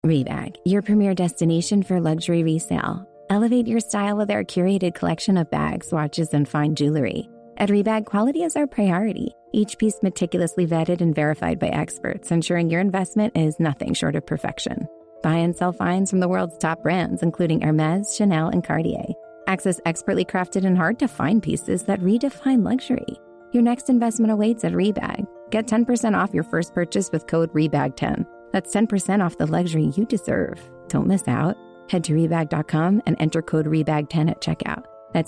Rebag, your premier destination for luxury resale. Elevate your style with our curated collection of bags, watches, and fine jewelry. At Rebag, quality is our priority. Each piece meticulously vetted and verified by experts, ensuring your investment is nothing short of perfection. Buy and sell finds from the world's top brands, including Hermès, Chanel, and Cartier. Access expertly crafted and hard-to-find pieces that redefine luxury. Your next investment awaits at Rebag. Get 10% off your first purchase with code REBAG10. That's 10% off the luxury you deserve. Don't miss out. Head to Rebag.com and enter code REBAG10 at checkout. That's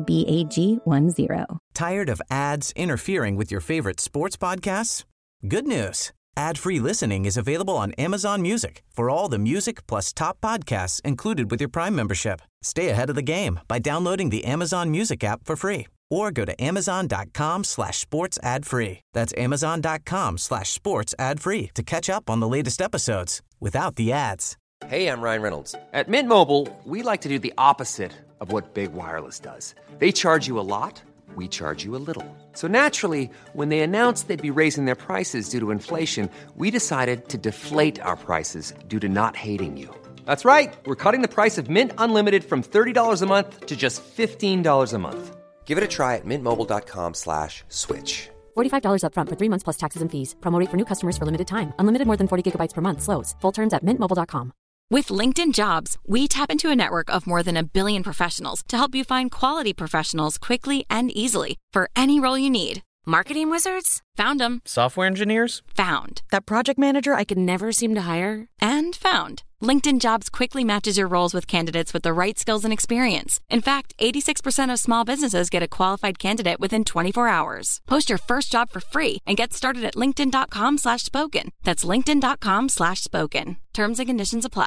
REBAG10. Tired of ads interfering with your favorite sports podcasts? Good news. Ad-free listening is available on Amazon Music for all the music plus top podcasts included with your Prime membership. Stay ahead of the game by downloading the Amazon Music app for free or go to amazon.com/sports ad free. That's amazon.com/sports ad free to catch up on the latest episodes without the ads. Hey, I'm Ryan Reynolds. At Mint Mobile, we like to do the opposite of what Big Wireless does. They charge you a lot, we charge you a little. So naturally, when they announced they'd be raising their prices due to inflation, we decided to deflate our prices due to not hating you. That's right. We're cutting the price of Mint Unlimited from $30 a month to just $15 a month. Give it a try at mintmobile.com/switch. $45 up front for 3 months plus taxes and fees. Promo rate for new customers for limited time. Unlimited more than 40 gigabytes per month. Slows full terms at mintmobile.com. With LinkedIn Jobs, we tap into a network of more than 1 billion professionals to help you find quality professionals quickly and easily for any role you need. Marketing wizards? Found them. Software engineers? Found. That project manager I could never seem to hire? And found. LinkedIn Jobs quickly matches your roles with candidates with the right skills and experience. In fact, 86% of small businesses get a qualified candidate within 24 hours. Post your first job for free and get started at linkedin.com/spoken. That's linkedin.com/spoken. Terms and conditions apply.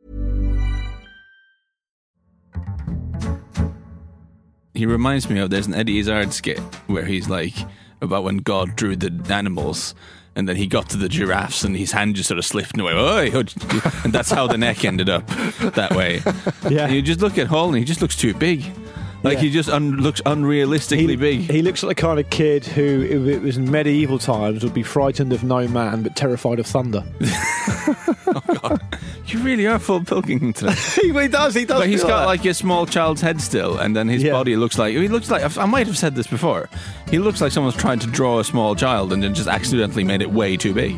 He reminds me of, there's an Eddie Izzard skit where he's like, about when God drew the animals and then he got to the giraffes and his hand just sort of slipped away. And that's how the neck ended up that way. Yeah. And you just look at Hall and he just looks too big. Like, he just looks unrealistically big. He looks like the kind of kid who, if it was in medieval times, would be frightened of no man but terrified of thunder. Oh, God. You really are full Pilkington today. He does. But he's got like a small child's head still, and then his body looks like... I might have said this before. He looks like someone's trying to draw a small child and then just accidentally made it way too big.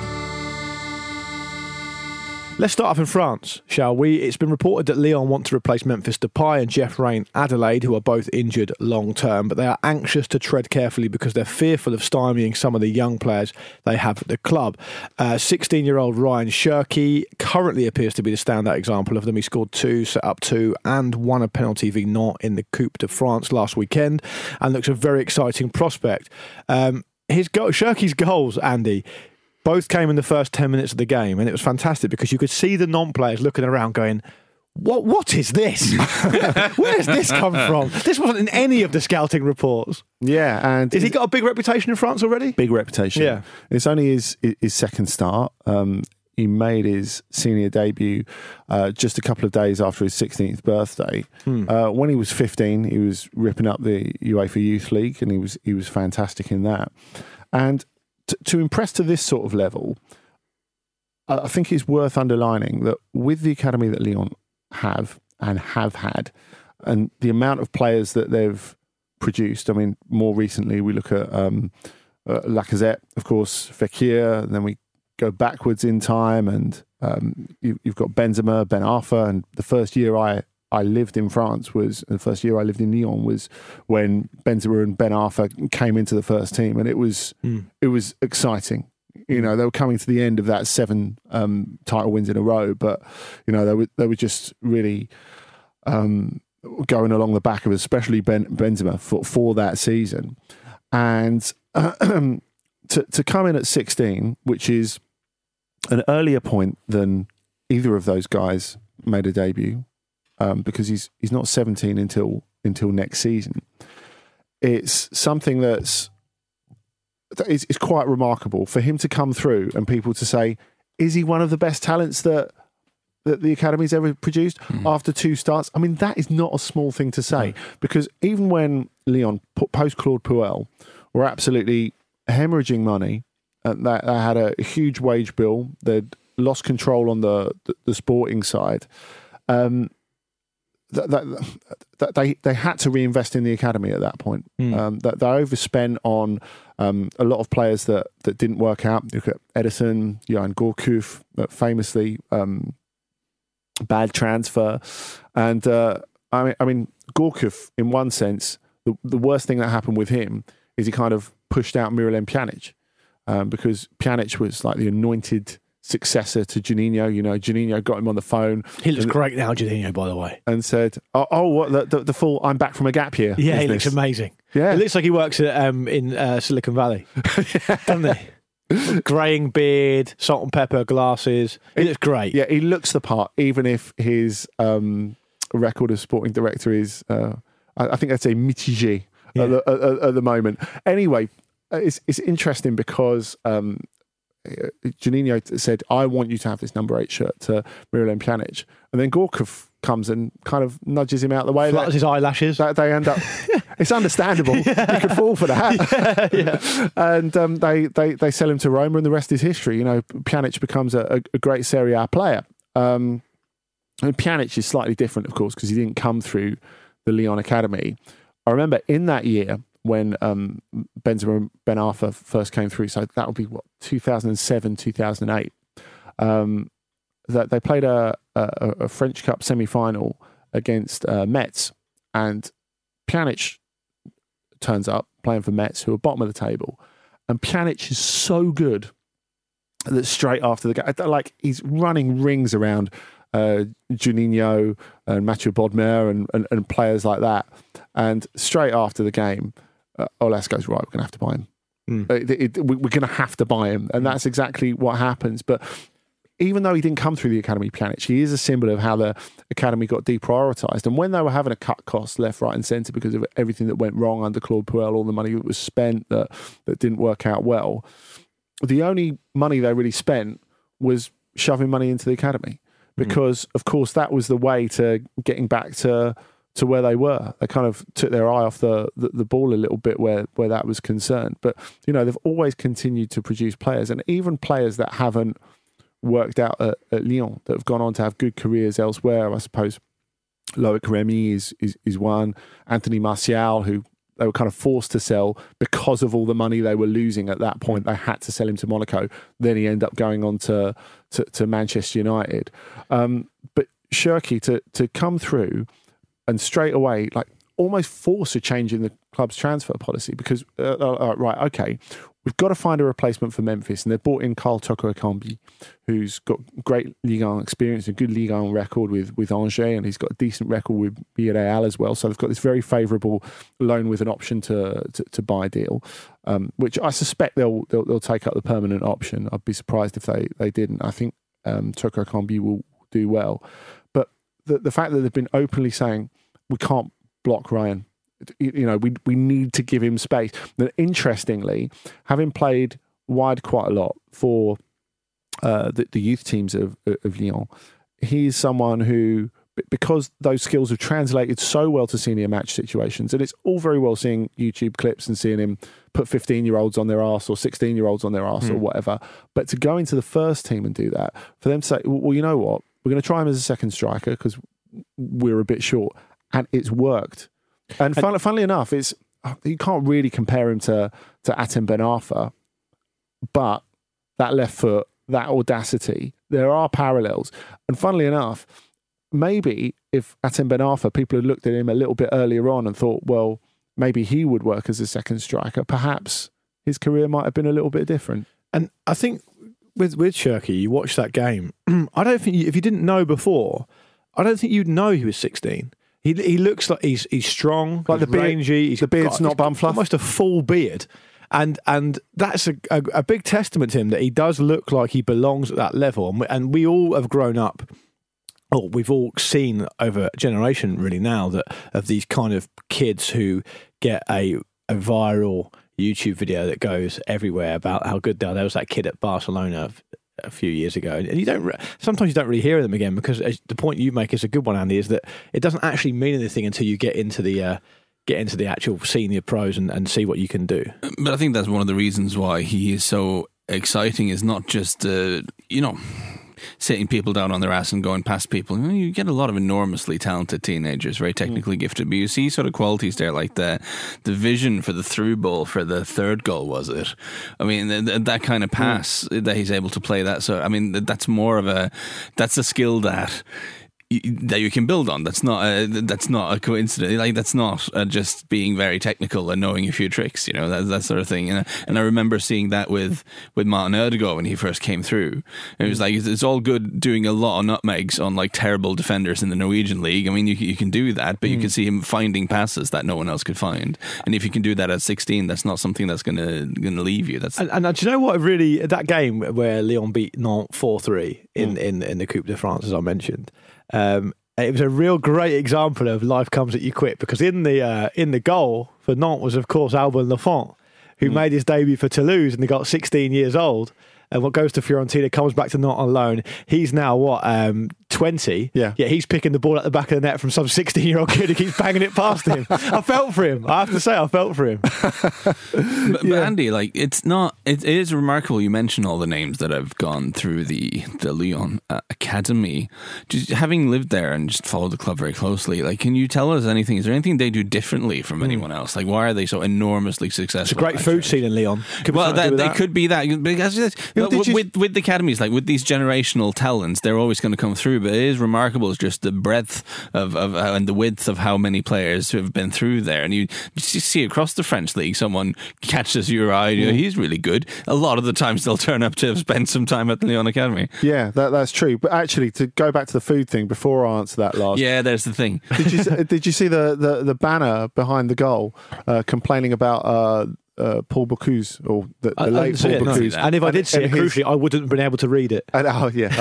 Let's start off in France, shall we? It's been reported that Lyon want to replace Memphis Depay and Jeff Rain Adelaide, who are both injured long term, but they are anxious to tread carefully because they're fearful of stymieing some of the young players they have at the club. 16-year-old Ryan Cherki currently appears to be the standout example of them. He scored 2, set up 2, and won a penalty v Nantes in the Coupe de France last weekend, and looks a very exciting prospect. Cherki's goals, Andy, both came in the first 10 minutes of the game, and it was fantastic because you could see the non-players looking around going, What is this? Where's this come from? This wasn't in any of the scouting reports. Yeah, and has he got a big reputation in France already? Big reputation. Yeah. It's only his second start. He made his senior debut just a couple of days after his 16th birthday. When he was 15, he was ripping up the UEFA Youth League, and he was fantastic in that. And to impress to this sort of level, I think it's worth underlining that with the academy that Lyon have had, and the amount of players that they've produced. I mean, more recently we look at Lacazette, of course, Fekir, and then we go backwards in time, and you've got Benzema, Ben Arfa, and the first year I lived in France the first year I lived in Lyon was when Benzema and Ben Arfa came into the first team, and it was exciting. You know, they were coming to the end of that 7 title wins in a row, but you know they were just really going along the back of especially Benzema for that season, and to come in at 16, which is an earlier point than either of those guys made a debut. Because he's not 17 until next season. It's something that's quite remarkable for him to come through and people to say, is he one of the best talents that the academy's ever produced after 2 starts? I mean, that is not a small thing to say, because even when Lyon, post Claude Puel, were absolutely hemorrhaging money, they had a huge wage bill, they'd lost control on the sporting side. They had to reinvest in the academy at that point. That they overspent on a lot of players that didn't work out. Look at Edison, Johan Gourcuff, famously bad transfer, and I mean Gourcuff, in one sense, the worst thing that happened with him is he kind of pushed out Miralem Pjanic, because Pjanic was like the anointed successor to Juninho. You know, Juninho got him on the phone. He looks great now, Juninho, by the way. And said, what the full I'm back from a gap year. Yeah, he looks amazing. Yeah. It looks like he works at, in Silicon Valley, doesn't he? Greying beard, salt and pepper glasses. He looks great. Yeah, he looks the part, even if his record as sporting director is, I think I'd say mitigé at the moment. Anyway, it's interesting because Juninho said, I want you to have this number 8 shirt to Miralem Pjanic. And then Gourcuff comes and kind of nudges him out the way. Flutters his eyelashes. That they end up... It's understandable. You could fall for that. Yeah. And they sell him to Roma, and the rest is history. You know, Pjanic becomes a great Serie A player. And Pjanic is slightly different, of course, because he didn't come through the Lyon Academy. I remember in that year when Benzema Ben Arfa first came through, so that would be, 2007, 2008, that they played a French Cup semi-final against Metz, and Pjanic turns up playing for Metz, who are bottom of the table, and Pjanic is so good that straight after the game, like, he's running rings around Juninho and Mathieu Bodmer and players like that, and straight after the game, Aulas goes, right, we're going to have to buy him. We're going to have to buy him, and that's exactly what happens. But even though he didn't come through the academy, Pjanic, he is a symbol of how the academy got deprioritised. And when they were having to cut costs left, right and centre because of everything that went wrong under Claude Puel, all the money that was spent that didn't work out well, the only money they really spent was shoving money into the academy, because, of course, that was the way to getting back to where they were. They kind of took their eye off the ball a little bit where that was concerned. But, you know, they've always continued to produce players, and even players that haven't worked out at Lyon, that have gone on to have good careers elsewhere. I suppose Loic Remy is one. Anthony Martial, who they were kind of forced to sell because of all the money they were losing at that point. They had to sell him to Monaco. Then he ended up going on to Manchester United. But Cherki to come through and straight away, like, almost force a change in the club's transfer policy, because, right, okay, we've got to find a replacement for Memphis. And they've brought in Karl Toko Ekambi, who's got great Ligue 1 experience, a good Ligue 1 record with Angers, and he's got a decent record with Villarreal as well. So they've got this very favourable loan with an option to buy deal, which I suspect they'll take up the permanent option. I'd be surprised if they didn't. I think Toko Ekambi will do well. But the fact that they've been openly saying, we can't block Ryan. You know, we need to give him space. Then, interestingly, having played wide quite a lot for the youth teams of Lyon, he's someone who, because those skills have translated so well to senior match situations, and it's all very well seeing YouTube clips and seeing him put 15-year-olds on their arse or 16-year-olds on their arse or whatever, but to go into the first team and do that, for them to say, well, you know what, we're going to try him as a second striker because we're a bit short. And it's worked. And funnily enough, you can't really compare him to Atem Ben Arfa, but that left foot, that audacity, there are parallels. And funnily enough, maybe if Atem Ben Arfa, people had looked at him a little bit earlier on and thought, well, maybe he would work as a second striker, perhaps his career might have been a little bit different. And I think with Cherki, you watch that game, I don't think, if you didn't know before, I don't think you'd know he was 16. He looks like he's strong, like he's the beard, rangy. the beard's not bum fluff. Almost a full beard. And that's a big testament to him, that he does look like he belongs at that level. And we all have grown up, or we've all seen over a generation really now, that of these kind of kids who get a viral YouTube video that goes everywhere about how good they are. There was that kid at Barcelona a few years ago, and sometimes you don't really hear them again, because the point you make is a good one, Andy, is that it doesn't actually mean anything until you get into the actual senior pros and see what you can do. But I think that's one of the reasons why he is so exciting, is not just sitting people down on their ass and going past people. You get a lot of enormously talented teenagers, very technically gifted, but you see sort of qualities there, like the vision for the through ball for the third goal, was it? I mean, that kind of pass that he's able to play that. So, I mean, that's a skill that you can build on. That's not a coincidence. Like, that's not just being very technical and knowing a few tricks, that sort of thing. And I remember seeing that with Martin Ødegaard when he first came through. It was like, it's all good doing a lot of nutmegs on like terrible defenders in the Norwegian league. I mean, you can do that, but you can see him finding passes that no one else could find. And if you can do that at 16, that's not something that's going to leave you. And do you know what? Really, that game where Lyon beat Nantes 4-3 in the Coupe de France, as I mentioned. It was a real great example of life comes at you quick, because in the goal for Nantes was, of course, Alban Lafont, who made his debut for Toulouse, and he got 16 years old. And what goes to Fiorentina, comes back to Nantes on loan. He's now 20. Yeah, he's picking the ball at the back of the net from some 16-year-old kid who keeps banging it past him. I felt for him. I have to say, I felt for him. But Andy, like, it is remarkable. You mentioned all the names that have gone through the Lyon Academy. Just having lived there and just followed the club very closely, like, can you tell us anything? Is there anything they do differently from anyone else? Like, why are they so enormously successful? It's a great food scene in Lyon. Could be that. Because with the academies, like with these generational talents, they're always going to come through. But it is remarkable, just the breadth of and the width of how many players who have been through there. And you see across the French league, someone catches your eye. He's really good. A lot of the times they'll turn up to have spent some time at the Lyon Academy. Yeah, that's true. But actually, to go back to the food thing before I answer that, Lars. Yeah, there's the thing. Did you see the banner behind the goal complaining about Paul Bocuse, or the late Paul Bocuse? And if I did see it, crucially, I wouldn't have been able to read it. And,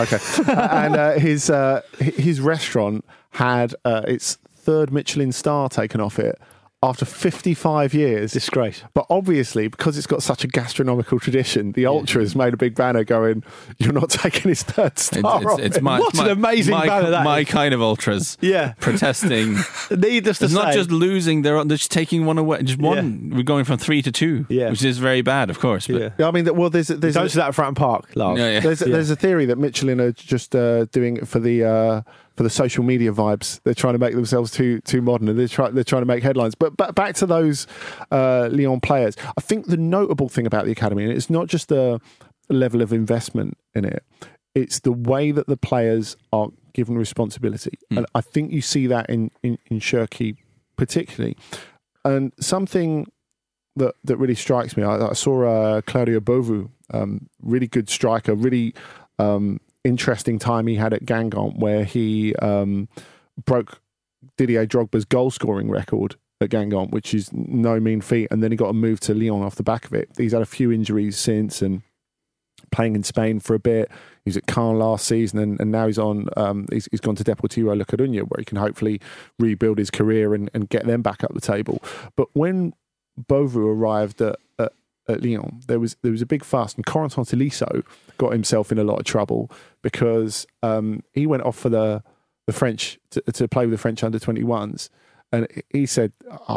and his restaurant had its third Michelin star taken off it after 55 years. Disgrace. But obviously, because it's got such a gastronomical tradition, the Ultras made a big banner going, "You're not taking his third star off." What an amazing banner that is. My kind of Ultras. Yeah. Protesting. Needless to it's say. not just losing, they're just taking one away. Just one. We're going from 3 to 2, which is very bad, of course. But. Yeah, I mean, well, there's don't see that at Fratton Park, Lars. There's a theory that Michelin are just doing it for the social media vibes. They're trying to make themselves too modern, and they're trying to make headlines. But back to those Lyon players, I think the notable thing about the academy, and it's not just the level of investment in it, it's the way that the players are given responsibility. And I think you see that in Cherki particularly. And something that really strikes me, I saw Claudio Beauvau, really good striker, really interesting time he had at Guingamp, where he broke Didier Drogba's goal scoring record at Guingamp, which is no mean feat, and then he got a move to Lyon off the back of it. He's had a few injuries since, and playing in Spain for a bit. He was at Caen last season, and now he's on. He's gone to Deportivo La Coruña, where he can hopefully rebuild his career and get them back up the table. But when Beauvau arrived at Lyon, there was a big fuss, and Corentin Tolisso got himself in a lot of trouble because he went off for the French to play with the French under-21s, and he said,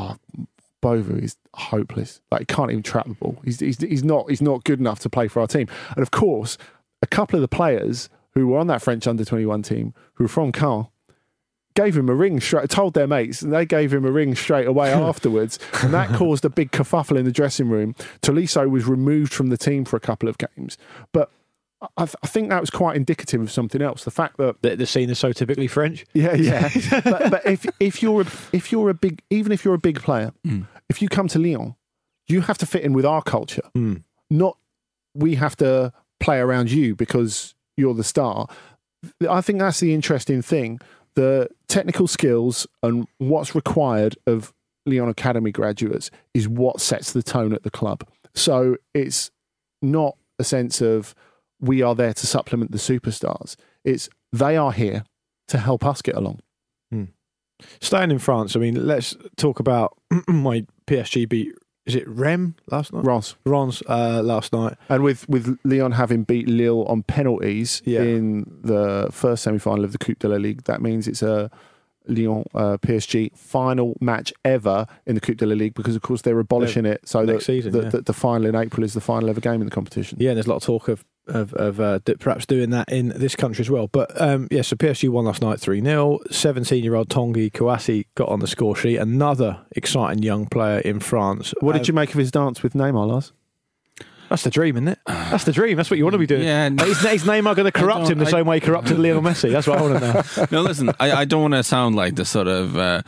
Beauvau is hopeless. Like, he can't even trap the ball. He's not good enough to play for our team. And of course, a couple of the players who were on that French under-21 team, who were from Caen, gave him a ring told their mates, and they gave him a ring straight away afterwards, and that caused a big kerfuffle in the dressing room. Tolisso was removed from the team for a couple of games, but I think that was quite indicative of something else. The fact that the scene is so typically French. Yeah. but if you're a big player, if you come to Lyon, you have to fit in with our culture. Not we have to play around you because you're the star. I think that's the interesting thing. The technical skills and what's required of Lyon Academy graduates is what sets the tone at the club. So it's not a sense of we are there to supplement the superstars. It's they are here to help us get along. Staying in France, I mean, let's talk about my PSG beat. Is it Rennes last night? Reims last night. And with Lyon having beat Lille on penalties in the first semi-final of the Coupe de la Ligue, that means it's a Lyon PSG final match ever in the Coupe de la Ligue, because of course they're abolishing it so that the final in April is the final ever game in the competition. Yeah, and there's a lot of talk of perhaps doing that in this country as well. But so PSG won last night 3-0. 17-year-old Tanguy Kouassi got on the score sheet. Another exciting young player in France. What did you make of his dance with Neymar, Lars? That's the dream, isn't it? That's the dream. That's what you want to be doing. Yeah, is Neymar going to corrupt him the same way he corrupted Lionel Messi? That's what I want to know. No, listen, I don't want to sound like the sort of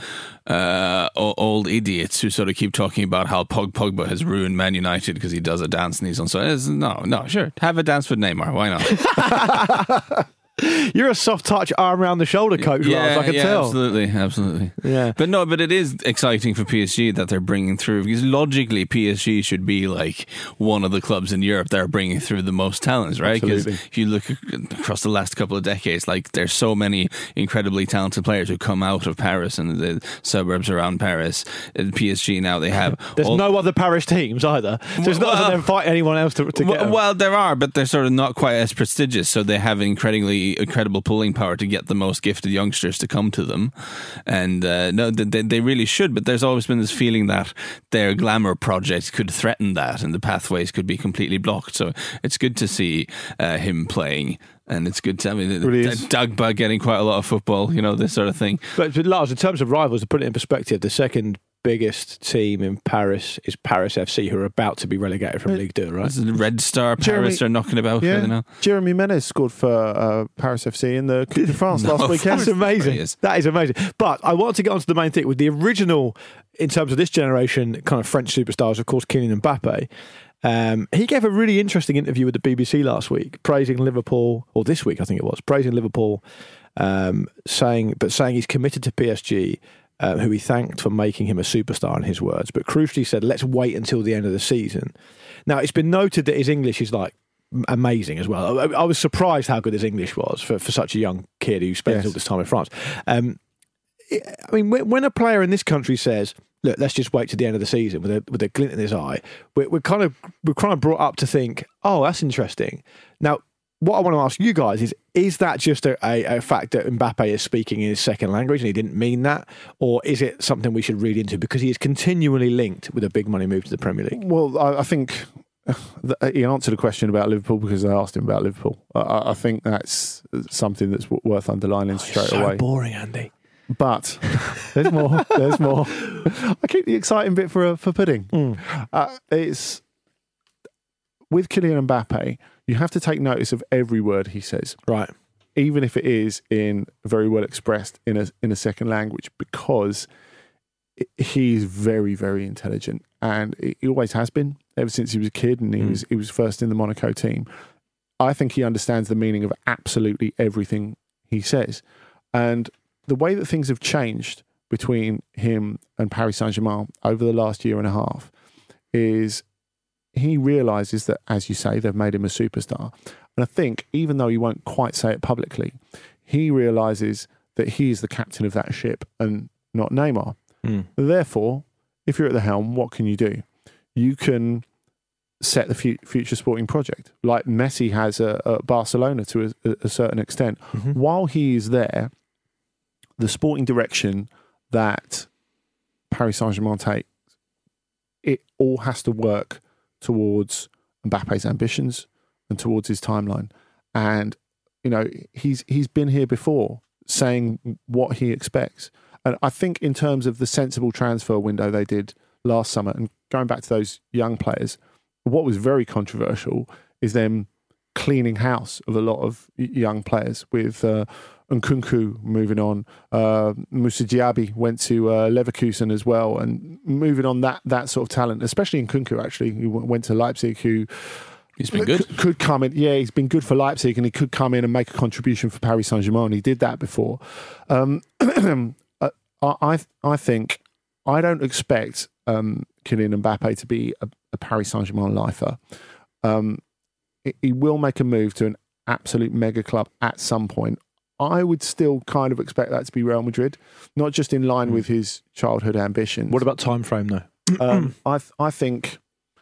old idiots who sort of keep talking about how Pogba has ruined Man United because he does a dance and he's on. So no, sure, have a dance with Neymar. Why not? You're a soft touch arm around the shoulder coach, Lars, I can tell. Absolutely. Yeah. But it is exciting for PSG that they're bringing through, because logically PSG should be like one of the clubs in Europe that are bringing through the most talents, right? Because if you look across the last couple of decades, like there's so many incredibly talented players who come out of Paris and the suburbs around Paris. And PSG now, they have... There's no other Paris teams either. So it's not as though they fight anyone else to get them. Well, there are, but they're sort of not quite as prestigious, so they have incredible pulling power to get the most gifted youngsters to come to them. And they really should, but there's always been this feeling that their glamour projects could threaten that and the pathways could be completely blocked. So it's good to see him playing. And it's good to, Dagba getting quite a lot of football, this sort of thing. But Lars, in terms of rivals, to put it in perspective, the second biggest team in Paris is Paris FC, who are about to be relegated from Ligue 2, right? The Red Star Paris are knocking about. Yeah. Jeremy Menez scored for Paris FC in the Coupe de France last weekend. That's amazing. That is amazing. But I want to get onto the main thing with the original, in terms of this generation, kind of French superstars, of course, Kylian Mbappe. He gave a really interesting interview with the BBC last week, praising Liverpool, or this week I think it was, praising Liverpool, saying he's committed to PSG, who he thanked for making him a superstar in his words, but crucially said, let's wait until the end of the season. Now, it's been noted that his English is like amazing as well. I was surprised how good his English was for such a young kid who spends all this time in France. I mean, when a player in this country says, look, let's just wait to the end of the season with a glint in his eye, we're kind of brought up to think, oh, that's interesting. Now, what I want to ask you guys is that just a fact that Mbappe is speaking in his second language and he didn't mean that? Or is it something we should read into? Because he is continually linked with a big money move to the Premier League. Well, I think he answered a question about Liverpool because I asked him about Liverpool. I think that's something that's worth underlining straight away. So boring, Andy. But there's more. There's more. I keep the exciting bit for pudding. It's with Kylian Mbappe. You have to take notice of every word he says, right? Even if it is in very well expressed in a second language, because he's very, very intelligent, and he always has been ever since he was a kid, and he was first in the Monaco team. I think he understands the meaning of absolutely everything he says, and the way that things have changed between him and Paris Saint-Germain over the last year and a half is he realises that, as you say, they've made him a superstar. And I think, even though he won't quite say it publicly, he realises that he is the captain of that ship and not Neymar. Therefore, if you're at the helm, what can you do? You can set the future sporting project, like Messi has at Barcelona to a certain extent. While he is there, the sporting direction that Paris Saint-Germain takes, it all has to work towards Mbappe's ambitions and towards his timeline. And, he's been here before saying what he expects. And I think in terms of the sensible transfer window they did last summer, and going back to those young players, what was very controversial is them cleaning house of a lot of young players with Nkunku moving on. Moussa Diaby went to Leverkusen as well, and moving on that sort of talent, especially Nkunku actually, who went to Leipzig, who he's been good. Could come in. Yeah, he's been good for Leipzig, and he could come in and make a contribution for Paris Saint-Germain. He did that before. I think I don't expect Kylian Mbappe to be a Paris Saint-Germain lifer. He will make a move to an absolute mega club at some point. I would still kind of expect that to be Real Madrid, not just in line with his childhood ambitions. What about time frame though? I think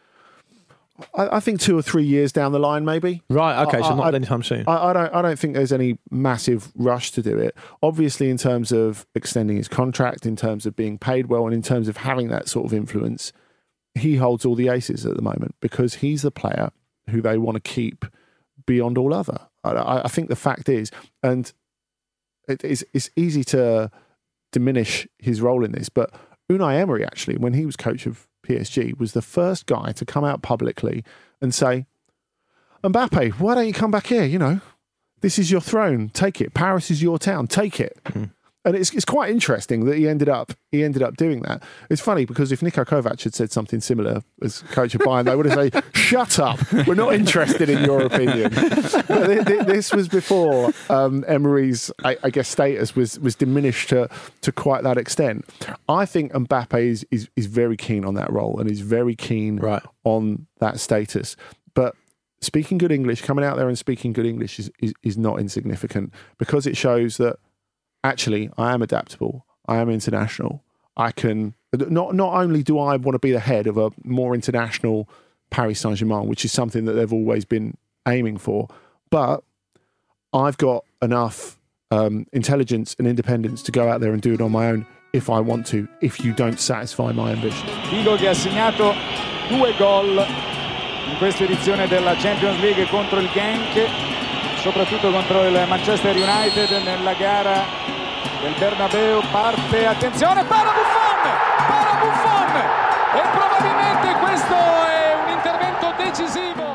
2 or 3 years down the line, maybe. Right. Okay. So not anytime soon. I don't think there's any massive rush to do it. Obviously, in terms of extending his contract, in terms of being paid well, and in terms of having that sort of influence, he holds all the aces at the moment because he's the player who they want to keep beyond all other. I think the fact is, and it's easy to diminish his role in this, but Unai Emery, actually, when he was coach of PSG, was the first guy to come out publicly and say, Mbappe, why don't you come back here? You know, this is your throne. Take it. Paris is your town. Take it. And it's quite interesting that he ended up doing that. It's funny because if Niko Kovac had said something similar as coach of Bayern, they would have said, "Shut up, we're not interested in your opinion." But this was before Emery's, I guess, status was diminished to quite that extent. I think Mbappe is very keen on that role and is very keen on that status. But speaking good English, coming out there and speaking good English is not insignificant, because it shows that actually I am adaptable, I am international. I can not only do I want to be the head of a more international Paris Saint-Germain, which is something that they've always been aiming for, but I've got enough intelligence and independence to go out there and do it on my own if I want to, if you don't satisfy my ambition. Figo che ha segnato 2 gol in questa edizione della Champions League contro il Genk, soprattutto contro il Manchester United nella gara del Bernabeu. Parte, attenzione, para Buffon e probabilmente questo è un intervento decisivo.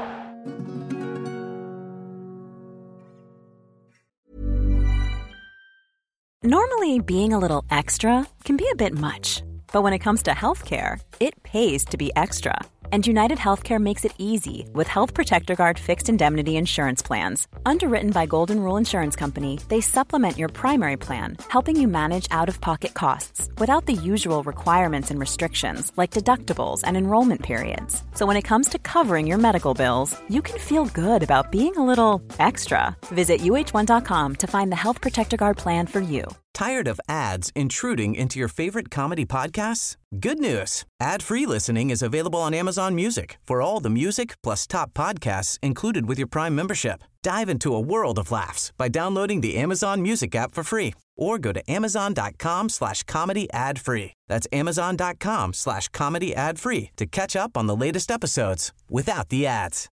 Normally, being a little extra can be a bit much, but when it comes to healthcare, it pays to be extra. And United Healthcare makes it easy with Health Protector Guard fixed indemnity insurance plans. Underwritten by Golden Rule Insurance Company, they supplement your primary plan, helping you manage out-of-pocket costs without the usual requirements and restrictions like deductibles and enrollment periods. So when it comes to covering your medical bills, you can feel good about being a little extra. Visit uh1.com to find the Health Protector Guard plan for you. Tired of ads intruding into your favorite comedy podcasts? Good news. Ad-free listening is available on Amazon Music for all the music plus top podcasts included with your Prime membership. Dive into a world of laughs by downloading the Amazon Music app for free or go to amazon.com/comedy ad-free. That's amazon.com/comedy ad-free to catch up on the latest episodes without the ads.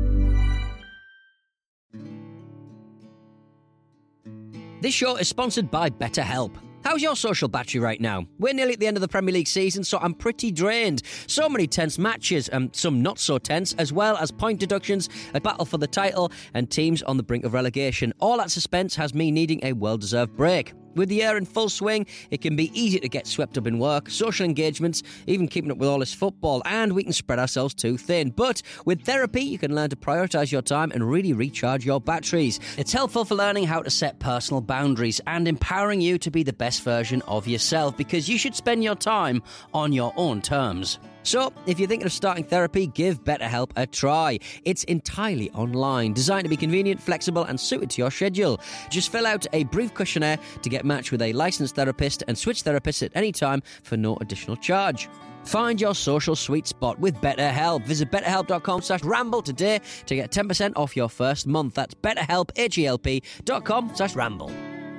This show is sponsored by BetterHelp. How's your social battery right now? We're nearly at the end of the Premier League season, so I'm pretty drained. So many tense matches, and some not so tense, as well as point deductions, a battle for the title, and teams on the brink of relegation. All that suspense has me needing a well-deserved break. With the year in full swing, it can be easy to get swept up in work, social engagements, even keeping up with all this football, and we can spread ourselves too thin. But with therapy, you can learn to prioritise your time and really recharge your batteries. It's helpful for learning how to set personal boundaries and empowering you to be the best version of yourself, because you should spend your time on your own terms. So, if you're thinking of starting therapy, give BetterHelp a try. It's entirely online, designed to be convenient, flexible, and suited to your schedule. Just fill out a brief questionnaire to get matched with a licensed therapist and switch therapists at any time for no additional charge. Find your social sweet spot with BetterHelp. Visit betterhelp.com/ramble today to get 10% off your first month. That's betterhelp, HELP.com/ramble.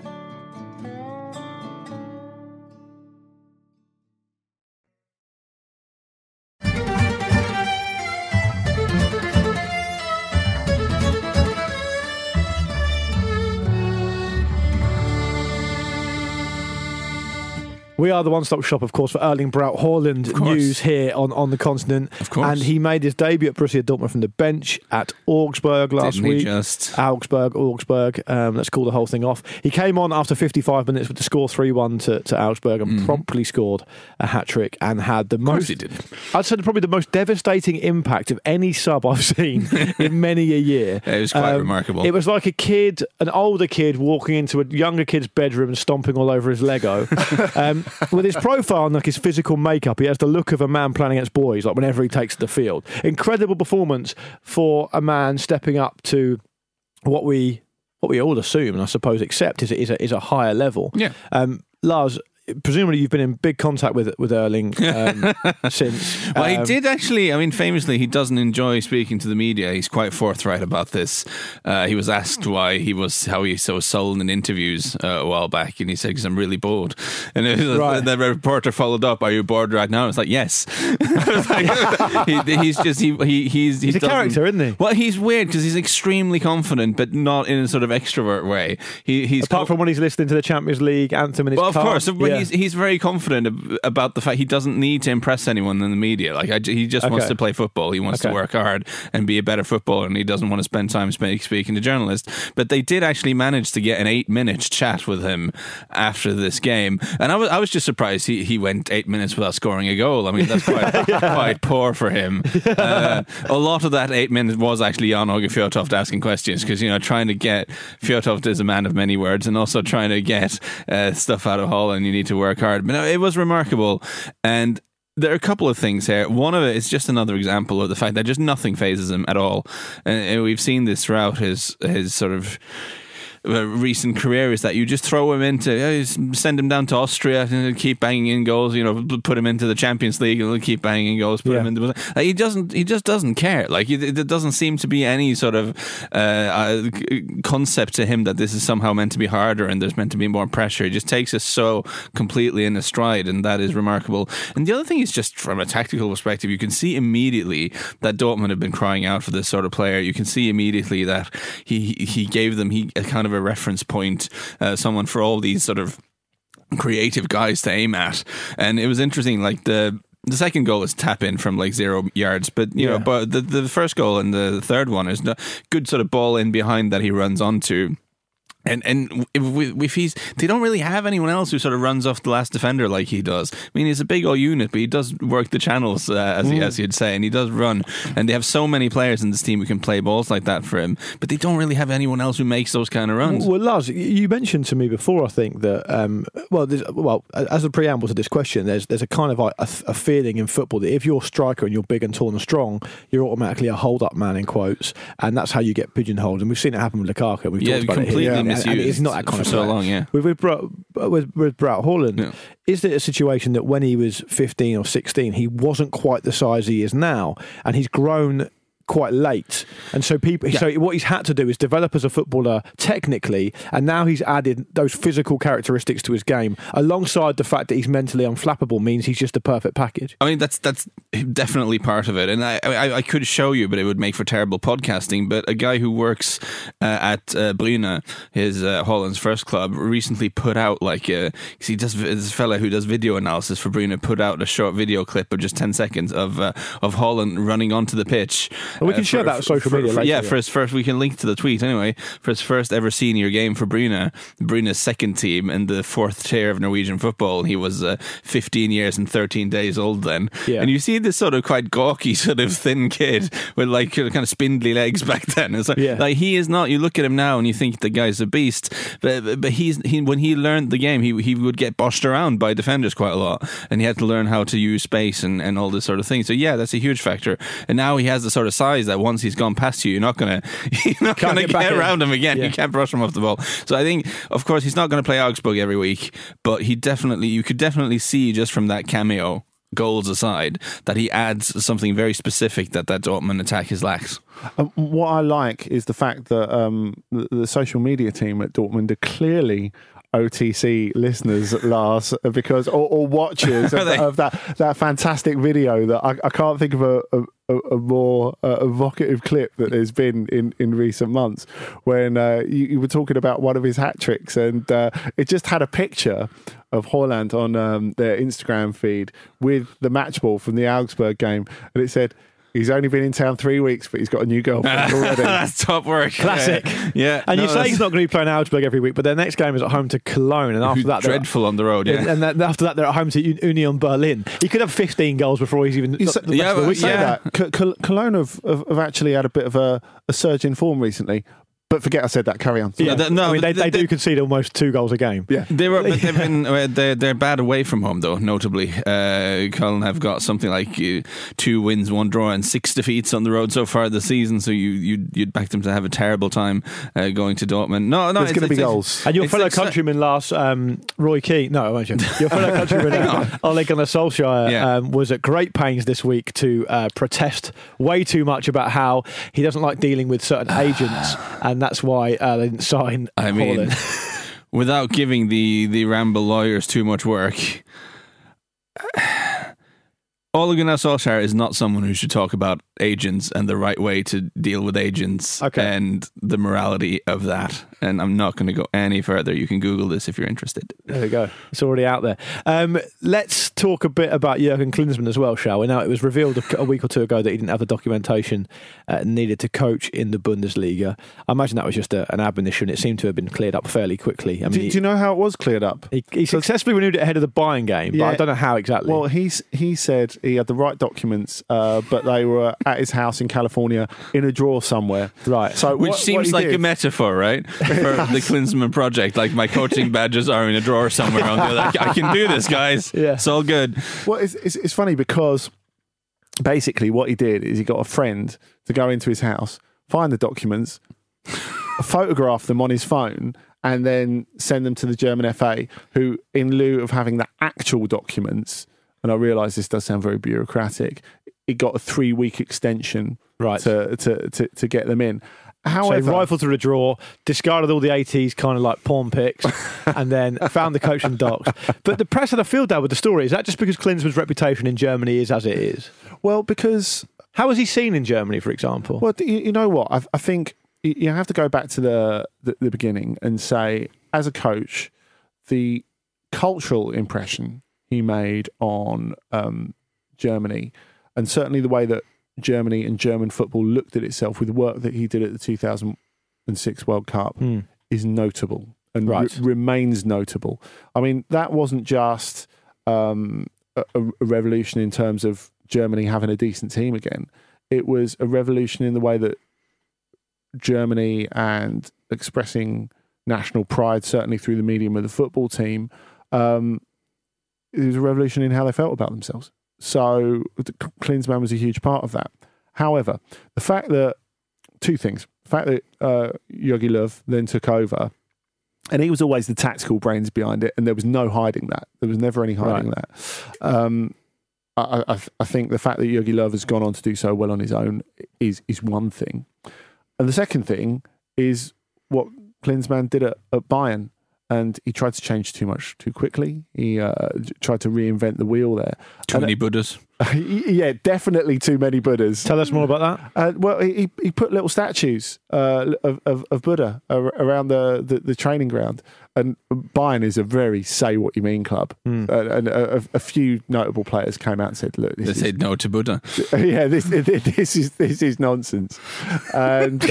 We are the one-stop shop, of course, for Erling Braut Haaland news here on the continent. Of course. And he made his debut at Borussia Dortmund from the bench at Augsburg last week. Augsburg. Let's call the whole thing off. He came on after 55 minutes with the score 3-1 to Augsburg and promptly scored a hat-trick and had the most... he did. I'd say probably the most devastating impact of any sub I've seen in many a year. It was quite remarkable. It was like an older kid walking into a younger kid's bedroom and stomping all over his Lego. With his profile and like his physical makeup, he has the look of a man playing against boys, like whenever he takes the field. Incredible performance for a man stepping up to what we all assume and I suppose accept is a higher level. Yeah. Lars, presumably you've been in big contact with Erling since. Well, he did actually. I mean, famously, he doesn't enjoy speaking to the media. He's quite forthright about this. He was asked how he was so sold in interviews a while back, and he said, "Because I'm really bored." And the reporter followed up, "Are you bored right now?" It's like, yes. He's a character, isn't he? Well, he's weird because he's extremely confident, but not in a sort of extrovert way. He's apart from when he's listening to the Champions League anthem in his car. Of course, he's very confident about the fact he doesn't need to impress anyone in the media. Like he just wants to play football. He wants to work hard and be a better footballer, and he doesn't want to spend time speaking to journalists. But they did actually manage to get an 8-minute chat with him after this game, and I was just surprised he went 8 minutes without scoring a goal. I mean, that's quite poor for him. A lot of that 8 minutes was actually Jan-Åge Fjørtoft asking questions, because trying to get Fjørtoft is a man of many words, and also trying to get stuff out of Haaland, you need to work hard. But no, it was remarkable, and there are a couple of things here. One of it is just another example of the fact that just nothing phases him at all, and we've seen this throughout his sort of recent career, is that you just throw him into, send him down to Austria and keep banging in goals, put him into the Champions League and keep banging in goals, put him into, he just doesn't care. Like, it doesn't seem to be any sort of concept to him that this is somehow meant to be harder and there's meant to be more pressure. He just takes us so completely in his stride, and that is remarkable. And the other thing is, just from a tactical perspective, you can see immediately that Dortmund have been crying out for this sort of player. You can see immediately that he gave them a kind of a reference point, someone for all these sort of creative guys to aim at. And it was interesting, like the second goal is tap in from like 0 yards, but but the first goal and the third one is a good sort of ball in behind that he runs onto. And if they don't really have anyone else who sort of runs off the last defender like he does. I mean, he's a big old unit, but he does work the channels, as you'd say, and he does run. And they have so many players in this team who can play balls like that for him, but they don't really have anyone else who makes those kind of runs. Well, Lars, you mentioned to me before, I think, that as a preamble to this question, there's a kind of a feeling in football that if you're a striker and you're big and tall and strong, you're automatically a hold-up man, in quotes, and that's how you get pigeonholed. And we've seen it happen with Lukaku. We've talked about it here. And it's not that kind of so long, yeah. With Braut Haaland, is it a situation that when he was 15 or 16, he wasn't quite the size he is now, and he's grown quite late, and so what he's had to do is develop as a footballer technically, and now he's added those physical characteristics to his game alongside the fact that he's mentally unflappable, means he's just a perfect package. I mean, that's definitely part of it, and I could show you, but it would make for terrible podcasting. But a guy who works at Brune, his Haaland's first club, recently put out this fella who does video analysis for Brune put out a short video clip of just 10 seconds of Haaland running onto the pitch. Well, we can share that on social media later. Yeah, for his first, we can link to the tweet anyway. For his first ever senior game for Brune's second team in the 4th tier of Norwegian football. He was 15 years and 13 days old then. Yeah. And you see this sort of quite gawky, sort of thin kid with like kind of spindly legs back then. It's like he is not. You look at him now and you think the guy's a beast, but when he learned the game, he would get bossed around by defenders quite a lot, and he had to learn how to use space and all this sort of thing. So yeah, that's a huge factor. And now he has the sort of size that once he's gone past you, you're not going to get around him again. You can't brush him off the ball. So I think, of course, he's not going to play Augsburg every week, but you could definitely see just from that cameo, goals aside, that he adds something very specific that Dortmund attack is lacks. What I like is the fact that the social media team at Dortmund are clearly OTC listeners, Lars, because or watchers of that fantastic video that I can't think of a more evocative clip that there's been in recent months, when you were talking about one of his hat tricks, and it just had a picture of Haaland on their Instagram feed with the match ball from the Augsburg game, and it said, he's only been in town 3 weeks, but he's got a new girlfriend already. That's top work. Classic. Yeah. And you say he's not going to be playing Augsburg every week, but their next game is at home to Cologne, and after that, dreadful on the road. Yeah. And then after that, they're at home to Union Berlin. He could have 15 goals before he's even. Cologne have actually had a bit of a surge in form recently. But forget I said that. Carry on. Yeah, they do concede almost 2 goals a game. Yeah, they're bad away from home though. Notably, Cullen have got something like 2 wins, 1 draw, and 6 defeats on the road so far this season. So you'd back them to have a terrible time going to Dortmund. No, there's going to be goals. And your fellow countryman last Roy Keane, no, won't you? Your fellow countryman Ole Gunnar Solskjaer was at great pains this week to protest way too much about how he doesn't like dealing with certain agents. And that's why they didn't sign Haaland. Without giving the Ramble lawyers too much work, Ole Gunnar Solskjaer is not someone who should talk about agents and the right way to deal with agents and the morality of that. And I'm not going to go any further. You can Google this if you're interested. There we go. It's already out there. Let's talk a bit about Jurgen Klinsmann as well, shall we? Now, it was revealed a week or 2 ago that he didn't have the documentation needed to coach in the Bundesliga. I imagine that was just an admonition. It seemed to have been cleared up fairly quickly. I mean, do you know how it was cleared up? He successfully renewed it ahead of the Bayern game, but I don't know how exactly. Well, he said he had the right documents, but they were at his house in California in a drawer somewhere. Right. So Which seems like a metaphor, right? For the Klinsmann project. Like, my coaching badges are in a drawer somewhere. I can do this, guys. Yeah. It's all good. Well, it's funny because basically what he did is he got a friend to go into his house, find the documents, photograph them on his phone, and then send them to the German FA, who, in lieu of having the actual documents, and I realise this does sound very bureaucratic, it got a 3-week extension to get them in. However, so he rifled through a drawer, discarded all the 80s kind of like porn pics, and then found the coaching docs. But the press had a field day with the story. Is that just because Klinsmann's reputation in Germany is as it is? Well, because... How is he seen in Germany, for example? Well, you know what? I think you have to go back to the beginning and say, as a coach, the cultural impression he made on Germany, and certainly the way that Germany and German football looked at itself with the work that he did at the 2006 World Cup is notable and remains notable. I mean, that wasn't just a revolution in terms of Germany having a decent team again. It was a revolution in the way that Germany and expressing national pride, certainly through the medium of the football team, it was a revolution in how they felt about themselves. So Klinsmann was a huge part of that. However, the fact that 2 things. The fact that Jogi Löw then took over, and he was always the tactical brains behind it, and there was no hiding that. There was never any hiding that. I think the fact that Jogi Löw has gone on to do so well on his own is one thing. And the second thing is what Klinsmann did at Bayern. And he tried to change too much too quickly. He tried to reinvent the wheel there. Too many Buddhas. Yeah, definitely too many Buddhas. Tell us more about that. Well, he put little statues of Buddha around the training ground. And Bayern is a very say what you mean club. And a few notable players came out and said, "Look, they said no to Buddha." Yeah, this is nonsense. And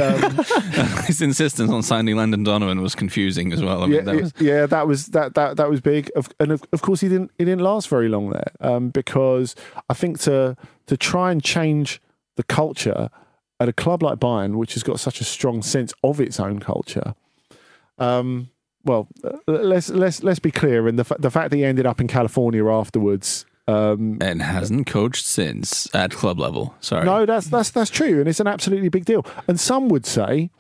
his insistence on signing Landon Donovan was confusing as well. I mean, that was big. And of course, he didn't last very long there because I think to try and change the culture at a club like Bayern, which has got such a strong sense of its own culture. Well, let's be clear. And the fact that he ended up in California afterwards, and hasn't coached since at club level. Sorry, no, that's true, and it's an absolutely big deal. And some would say,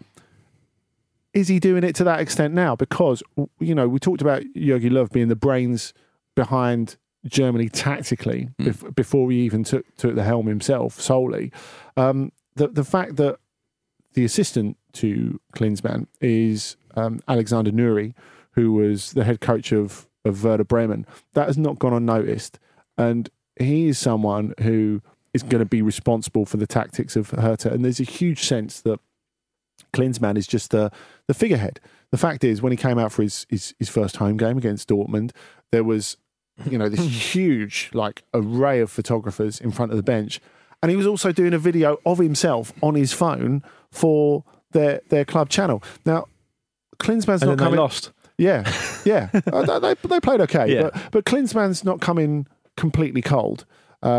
is he doing it to that extent now? Because we talked about Jogi Löw being the brains behind Germany tactically before he even took the helm himself solely. The fact that the assistant to Klinsmann is Alexander Nuri, who was the head coach of Werder Bremen, that has not gone unnoticed. And he is someone who is going to be responsible for the tactics of Hertha. And there's a huge sense that Klinsmann is just the figurehead. The fact is, when he came out for his first home game against Dortmund, there was this huge array of photographers in front of the bench. And he was also doing a video of himself on his phone for their club channel. Now, Klinsmann's not coming. They lost. Yeah. They played okay, but Klinsmann's not coming completely cold.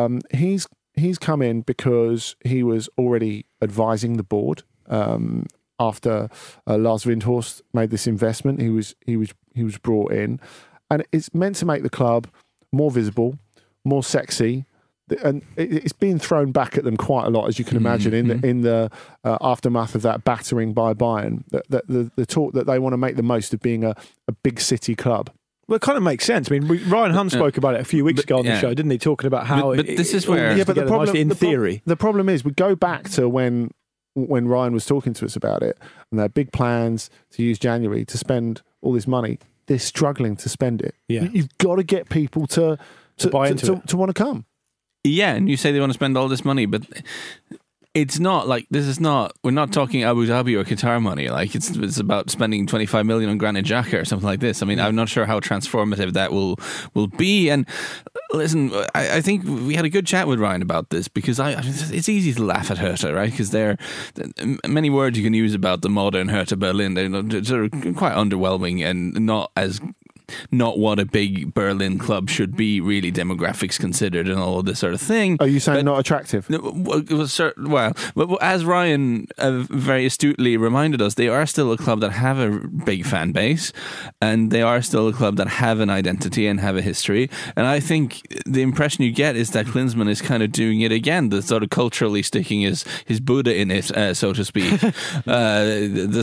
He's come in because he was already advising the board after Lars Windhorst made this investment. He was brought in, and it's meant to make the club more visible, more sexy. And it's been thrown back at them quite a lot, as you can imagine, in the aftermath of that battering by Bayern. The talk that they want to make the most of being a big city club. Well, it kind of makes sense. I mean, Ryan Hunt spoke about it a few weeks ago on the show, didn't he? Talking about how but this is where... Yeah, but the problem, in theory. The problem is, we go back to when Ryan was talking to us about it, and their big plans to use January to spend all this money. They're struggling to spend it. Yeah. You've got to get people to buy into it. to want to come. Yeah, and you say they want to spend all this money, but it's not like we're not talking Abu Dhabi or Qatar money. Like it's about spending 25 million on Granit Xhaka or something like this. I mean, I'm not sure how transformative that will be. And listen, I think we had a good chat with Ryan about this, because it's easy to laugh at Hertha, right? Because there are many words you can use about the modern Hertha Berlin. They're sort of quite underwhelming and not what a big Berlin club should be, really, demographics considered and all of this sort of thing. Are you saying not attractive? Well, as Ryan very astutely reminded us, they are still a club that have a big fan base, and they are still a club that have an identity and have a history. And I think the impression you get is that Klinsmann is kind of doing it again, the sort of culturally sticking his Buddha in it, so to speak. the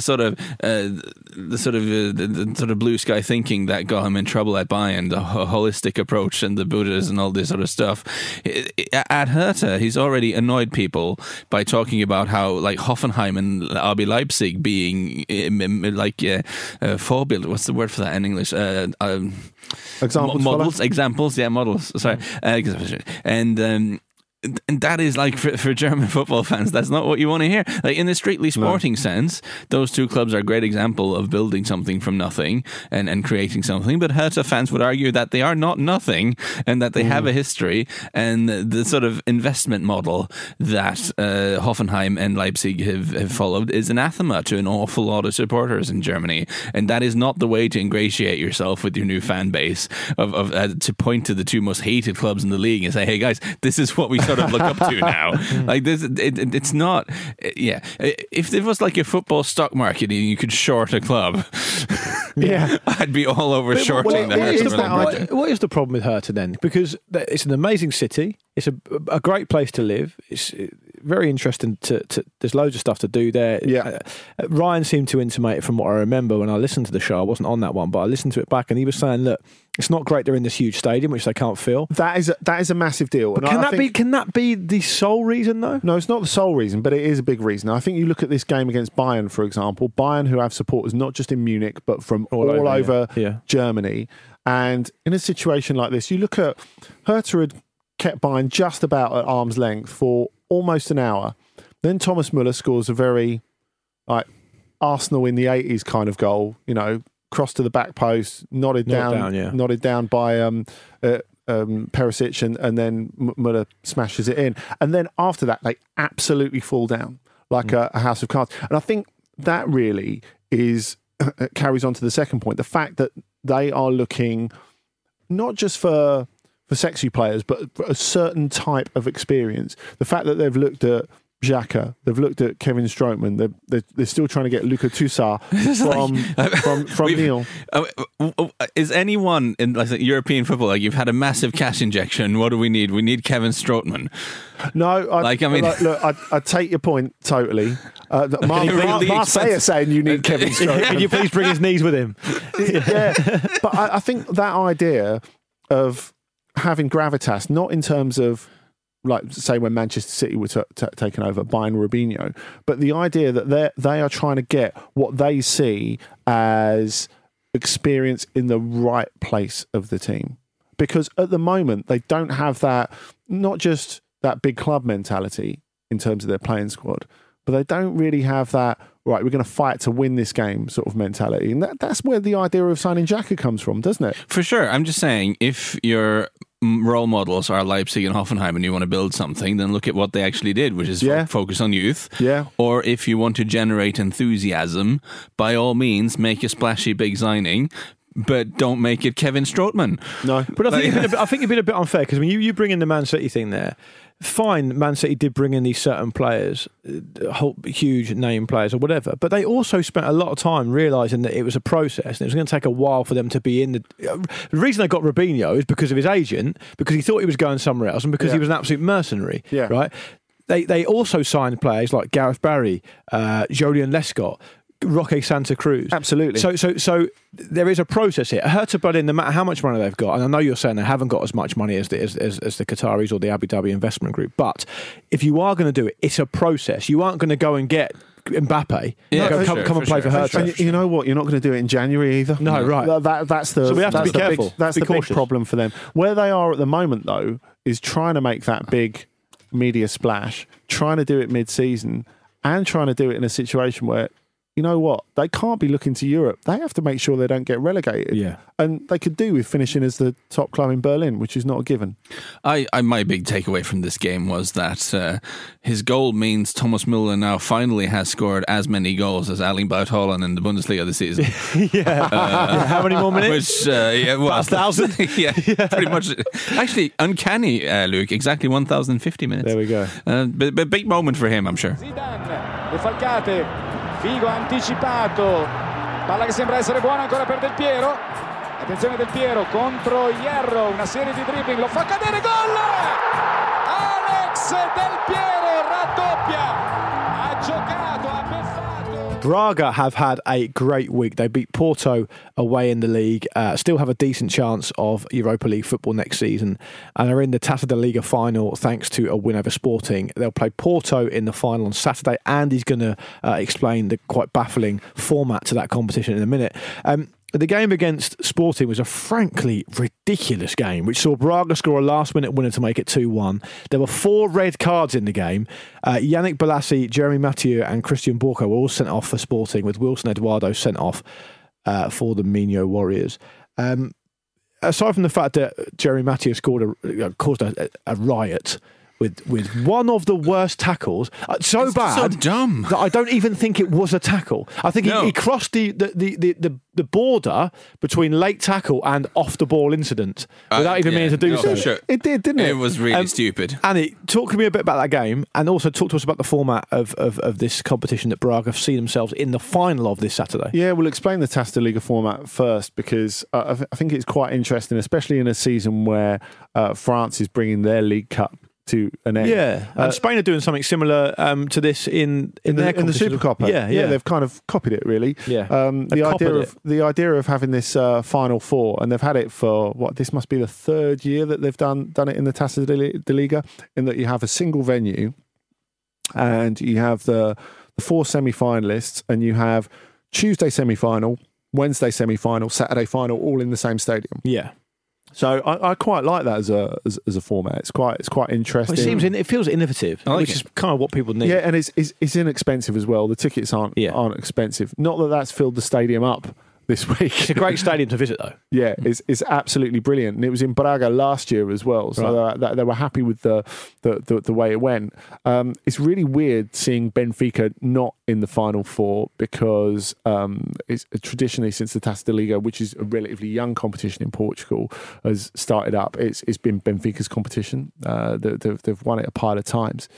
sort of blue sky thinking that got him in trouble at Bayern, the holistic approach and the Buddhas and all this sort of stuff. At Hertha, he's already annoyed people by talking about how, like, Hoffenheim and RB Leipzig being like Vorbild. What's the word for that in English? Examples. Models. Sorry, and that is, like, for German football fans, that's not what you want to hear. Like, in the strictly sporting sense, those two clubs are a great example of building something from nothing and creating something. But Hertha fans would argue that they are not nothing, and that they have a history, and the sort of investment model that Hoffenheim and Leipzig have followed is anathema to an awful lot of supporters in Germany. And that is not the way to ingratiate yourself with your new fan base, to point to the two most hated clubs in the league and say, hey guys, this is what we sort of look up to now. Like this, it's not. Yeah, if there was like a football stock market and you could short a club, I'd be all over shorting the Hertha. What is the problem with Hertha then? Because it's an amazing city. It's a great place to live. It's very interesting. There's loads of stuff to do there. Yeah. Ryan seemed to intimate, from what I remember when I listened to the show. I wasn't on that one, but I listened to it back, and he was saying, look, it's not great they're in this huge stadium, which they can't fill. That is a massive deal. But can that be the sole reason, though? No, it's not the sole reason, but it is a big reason. I think you look at this game against Bayern, for example. Bayern, who have supporters not just in Munich, but from all over Germany. And in a situation like this, you look at Hertha had kept Bayern just about at arm's length for almost an hour. Then Thomas Müller scores a very, like, Arsenal in the 80s kind of goal, cross to the back post, nodded down by Perisic, and then Müller smashes it in. And then after that, they absolutely fall down like a house of cards. And I think that really carries on to the second point, the fact that they are looking not just for sexy players, but for a certain type of experience. The fact that they've looked at Xhaka, they've looked at Kevin Strootman, they're still trying to get Luka Toussaint from Lille. Is anyone in, like, European football, like, you've had a massive cash injection, what do we need? We need Kevin Strootman. No, I take your point totally. Marseille saying you need Kevin Strootman. Can you please bring his knees with him? Yeah, but I think that idea of having gravitas, not in terms of, like, say, when Manchester City were taken over by Robinho, but the idea that they are trying to get what they see as experience in the right place of the team. Because at the moment, they don't have that, not just that big club mentality in terms of their playing squad, but they don't really have that, right, we're going to fight to win this game sort of mentality. And that's where the idea of signing Xhaka comes from, doesn't it? For sure. I'm just saying, if your role models are Leipzig and Hoffenheim and you want to build something, then look at what they actually did, which is focus on youth. Yeah. Or if you want to generate enthusiasm, by all means, make a splashy big signing, but don't make it Kevin Strootman. No. But I think you've been a bit unfair because when you bring in the Man City thing there, fine, Man City did bring in these certain players, huge name players or whatever, but they also spent a lot of time realising that it was a process and it was going to take a while for them to be in the reason they got Robinho is because of his agent, because he thought he was going somewhere else and because he was an absolute mercenary, right? They also signed players like Gareth Barry, Jolien Lescott, Roque Santa Cruz. Absolutely. So there is a process here. Hertha Berlin, no matter how much money they've got, and I know you're saying they haven't got as much money as the Qataris or the Abu Dhabi Investment Group, but if you are going to do it, it's a process. You aren't going to go and get Mbappe. Come and play for Hertha. And you know what? You're not going to do it in January either. No, right. So we have to be careful. That's the big problem for them. Where they are at the moment, though, is trying to make that big media splash, trying to do it mid-season, and trying to do it in a situation where, you know what, they can't be looking to Europe. They have to make sure they don't get relegated. Yeah. And they could do with finishing as the top club in Berlin, which is not a given. My big takeaway from this game was that his goal means Thomas Müller now finally has scored as many goals as Erling Braut Haaland in the Bundesliga this season. How many more minutes? Which, 1,000? yeah, pretty much. Actually, uncanny, Luke. Exactly 1,050 minutes. There we go. But big moment for him, I'm sure. Zidane, Defalcate. Figo anticipato, palla che sembra essere buona ancora per Del Piero, attenzione Del Piero contro Hierro, una serie di dribbling, lo fa cadere, gol! Alex Del Piero raddoppia, ha giocato, ha beffato. Braga have had a great week. They beat Porto away in the league, still have a decent chance of Europa League football next season, and are in the Taça da Liga final thanks to a win over Sporting. They'll play Porto in the final on Saturday, and he's going to explain the quite baffling format to that competition in a minute. The game against Sporting was a frankly ridiculous game, which saw Braga score a last-minute winner to make it 2-1. There were 4 red cards in the game. Yannick Bolasie, Jeremy Mathieu and Christian Borco were all sent off for Sporting, with Wilson Eduardo sent off for the Minho Warriors. Aside from the fact that Jeremy Mathieu caused a riot with one of the worst tackles, it's bad, so dumb that I don't even think it was a tackle. I think he crossed the border between late tackle and off the ball incident without even meaning to do so. Sure. It did, didn't it? It was really stupid. Annie, talk to me a bit about that game, and also talk to us about the format of this competition that Braga have seen themselves in the final of this Saturday. Yeah, we'll explain the Taça da Liga format first, because I think it's quite interesting, especially in a season where France is bringing their League Cup to an end. Yeah, and Spain are doing something similar to this in the Super Cup. Yeah, they've kind of copied it, really. Yeah, the idea of having this Final Four, and they've had it for this must be the 3rd year that they've done it in the Taça da Liga, in that you have a single venue, and you have the 4 semi-finalists, and you have Tuesday semi-final, Wednesday semi-final, Saturday final, all in the same stadium. Yeah. So I quite like that as a format. It's quite interesting. Well, it feels innovative, which is kind of what people need. Yeah, and it's inexpensive as well. The tickets aren't expensive. Not that that's filled the stadium up this week. It's a great stadium to visit, though. Yeah, it's absolutely brilliant, and it was in Braga last year as well. So they were happy with the way it went. It's really weird seeing Benfica not in the Final Four, because it's traditionally, since the Taça da Liga, which is a relatively young competition in Portugal, has started up, it's been Benfica's competition. They've won it a pile of times,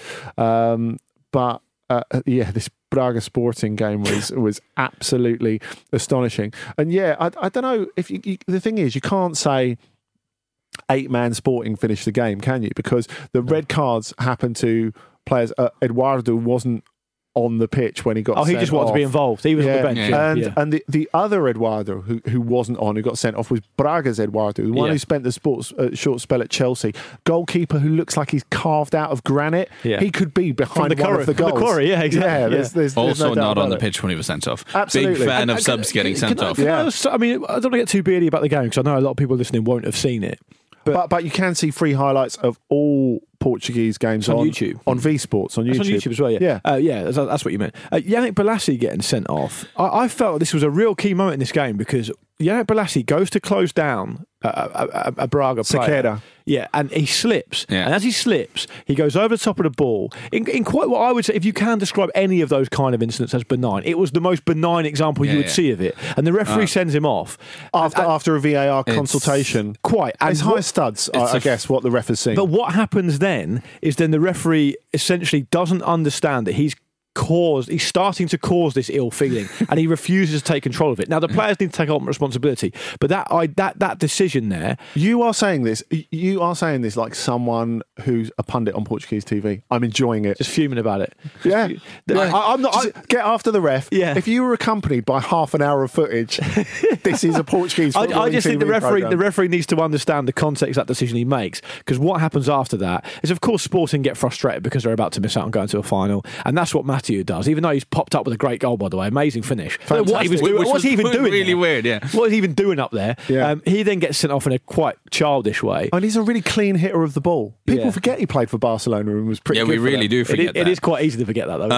but this Braga Sporting game was absolutely astonishing. And I don't know if the thing is, you can't say 8-man Sporting finished the game, can you? Because the red cards happened to players. Eduardo wasn't on the pitch when he got sent off. He just wanted to be involved. He was on the bench. And the other Eduardo who wasn't on, who got sent off, was Braga's Eduardo, the one who spent the short spell at Chelsea. Goalkeeper who looks like he's carved out of granite. Yeah. He could be behind one of the goals. From the quarry, exactly. There's also no not on the pitch when he was sent off. Absolutely. Big fan of subs getting sent off. I don't want to get too beardy about the game, because I know a lot of people listening won't have seen it. But you can see free highlights of all Portuguese games on YouTube, on V Sports on YouTube. That's on YouTube as well. Yeah, that's what you meant. Yannick Bolasie getting sent off. I felt this was a real key moment in this game, because Yannick Bolasie goes to close down a Braga player. Sequeira. Yeah, and he slips. Yeah. And as he slips, he goes over the top of the ball. In quite what I would say, if you can describe any of those kind of incidents as benign, it was the most benign example you would see of it. And the referee sends him off. After a VAR consultation. Quite. And it's high studs, I guess, what the ref has seen. But what happens then is the referee essentially doesn't understand that he's starting to cause this ill feeling, and he refuses to take control of it. Now the players need to take ultimate responsibility, but that decision there. You are saying this like someone who's a pundit on Portuguese TV. I'm enjoying it, just fuming about it. I'm not. Get after the ref. Yeah. If you were accompanied by half an hour of footage, this is a Portuguese. I just think the referee program. needs to understand the context of that decision he makes, because what happens after that is, of course, Sporting get frustrated because they're about to miss out on going to a final, and that's what Matthew does, even though he's popped up with a great goal, by the way. Amazing finish. What he was doing, what's he even doing? Really weird, yeah. What is he even doing up there? Yeah. He then gets sent off in a quite childish way. And he's a really clean hitter of the ball. People forget he played for Barcelona and was pretty good. Yeah, we really do forget that. It is quite easy to forget that, though.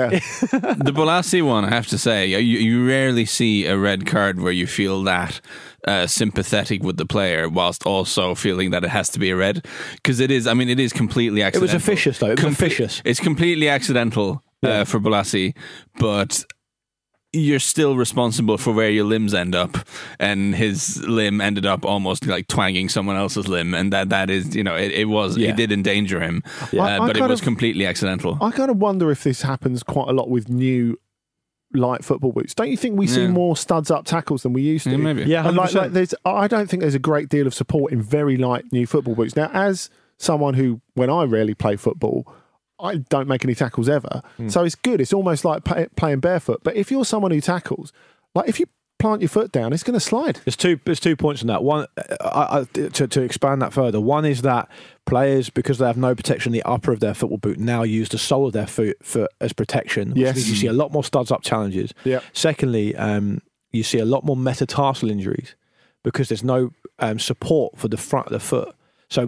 The Bolasie one, I have to say, you rarely see a red card where you feel that sympathetic with the player whilst also feeling that it has to be a red, because it is completely accidental. It was officious, though. It was officious. It's completely accidental. For Bolasie, but you're still responsible for where your limbs end up, and his limb ended up almost like twanging someone else's limb, and that is, it did endanger him, but it was completely accidental. I kind of wonder if this happens quite a lot with new light football boots. Don't you think we see more studs up tackles than we used to? Yeah, maybe. Yeah, and I don't think there's a great deal of support in very light new football boots. Now, as someone who, when I rarely play football, I don't make any tackles ever. So it's good. It's almost like playing barefoot. But if you're someone who tackles, like if you plant your foot down, it's going to slide. There's 2 points on that. One, to expand that further, one is that players, because they have no protection in the upper of their football boot, now use the sole of their foot as protection. Which means you see a lot more studs up challenges. Yeah. Secondly, you see a lot more metatarsal injuries because there's no support for the front of the foot. So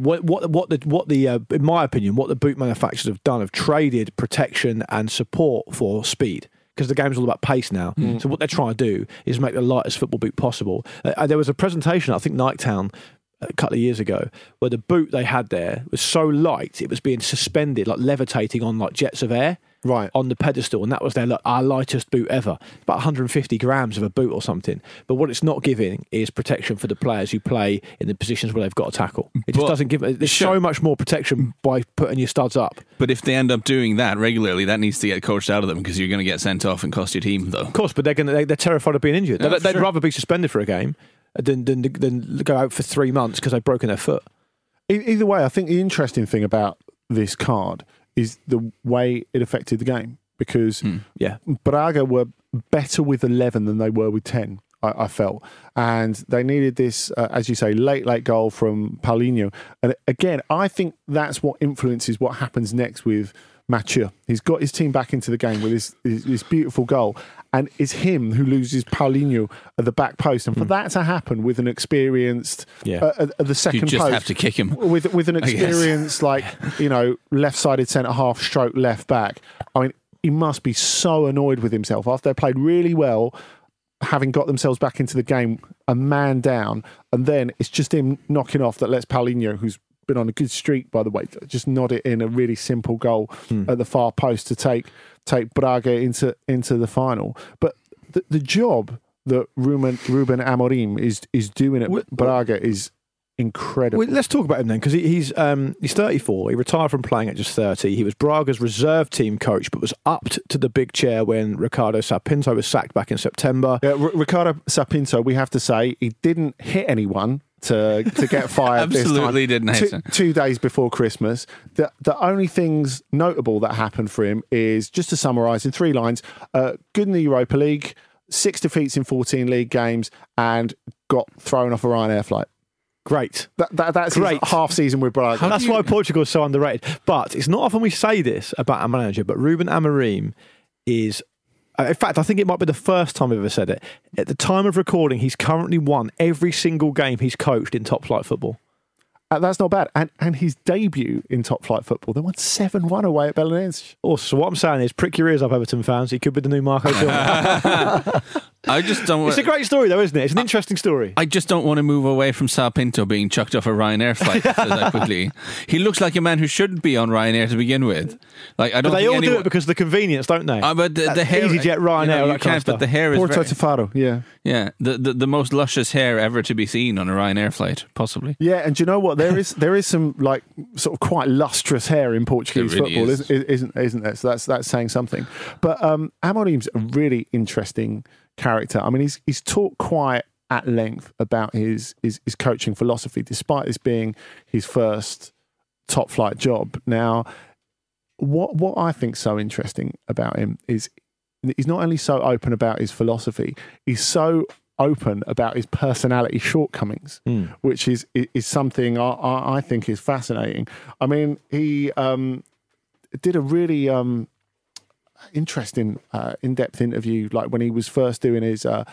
in my opinion, what the boot manufacturers have done, have traded protection and support for speed, because the game's all about pace now. So what they're trying to do is make the lightest football boot possible. There was a presentation, I think Niketown, a couple of years ago, where the boot they had there was so light it was being suspended, like levitating on like jets of air. Right. On the pedestal, and that was our lightest boot ever. About 150 grams of a boot or something. But what it's not giving is protection for the players who play in the positions where they've got to tackle. It just doesn't give. There's so much more protection by putting your studs up. But if they end up doing that regularly, that needs to get coached out of them, because you're going to get sent off and cost your team, though. Of course, but they're terrified of being injured. Yeah, they'd rather be suspended for a game than go out for 3 months because they've broken their foot. Either way, I think the interesting thing about this card is the way it affected the game, because Braga were better with 11 than they were with 10, I felt. And they needed this, as you say, late goal from Paulinho. And again, I think that's what influences what happens next with Mathieu. He's got his team back into the game with this beautiful goal. And it's him who loses Paulinho at the back post. And for that to happen with an experienced at the second post, you just have to kick him with an experienced left-sided centre half stroke left back. I mean, he must be so annoyed with himself after they played really well, having got themselves back into the game, a man down, and then it's just him knocking off that lets Paulinho, who's been on a good streak, by the way, just nod it in a really simple goal at the far post to take Braga into the final. But the job that Ruben Amorim is doing at Braga is incredible. Let's talk about him then, because he's 34. He retired from playing at just 30. He was Braga's reserve team coach, but was upped to the big chair when Ricardo Sapinto was sacked back in September. Ricardo Sapinto, we have to say, he didn't hit anyone to get fired. Absolutely this time. Didn't hit him. 2 days before Christmas. The only things notable that happened for him is, just to summarise in 3 lines, good in the Europa League, 6 defeats in 14 league games, and got thrown off a Ryanair flight. Great. That's great. Half season with Braga. That's why Portugal is so underrated. But it's not often we say this about a manager, but Ruben Amorim is... In fact, I think it might be the first time I've ever said it. At the time of recording, he's currently won every single game he's coached in top flight football. That's not bad. And his debut in top flight football, they won 7-1 away at Belenenses. Also, so what I'm saying is, prick your ears up, Everton fans. He could be the new Marco Silva. I just don't. It's a great story, though, isn't it? It's an interesting story. I just don't want to move away from Sal Pinto being chucked off a Ryanair flight that quickly. He looks like a man who shouldn't be on Ryanair to begin with. Like, I don't. But they think all do it because of the convenience, don't they? But the hair, EasyJet, Ryanair, you can't. But the hair is Porto to Faro, yeah. The most luscious hair ever to be seen on a Ryanair flight, possibly. Yeah, and do you know what? There is some like sort of quite lustrous hair in Portuguese football, isn't there? So that's saying something. But Amorim's a really interesting character. I mean, he's talked quite at length about his coaching philosophy, despite this being his first top flight job. Now, what I think so interesting about him is he's not only so open about his philosophy, he's so open about his personality shortcomings, which is something I think is fascinating. I mean, he did a really interesting in-depth interview, like when he was first doing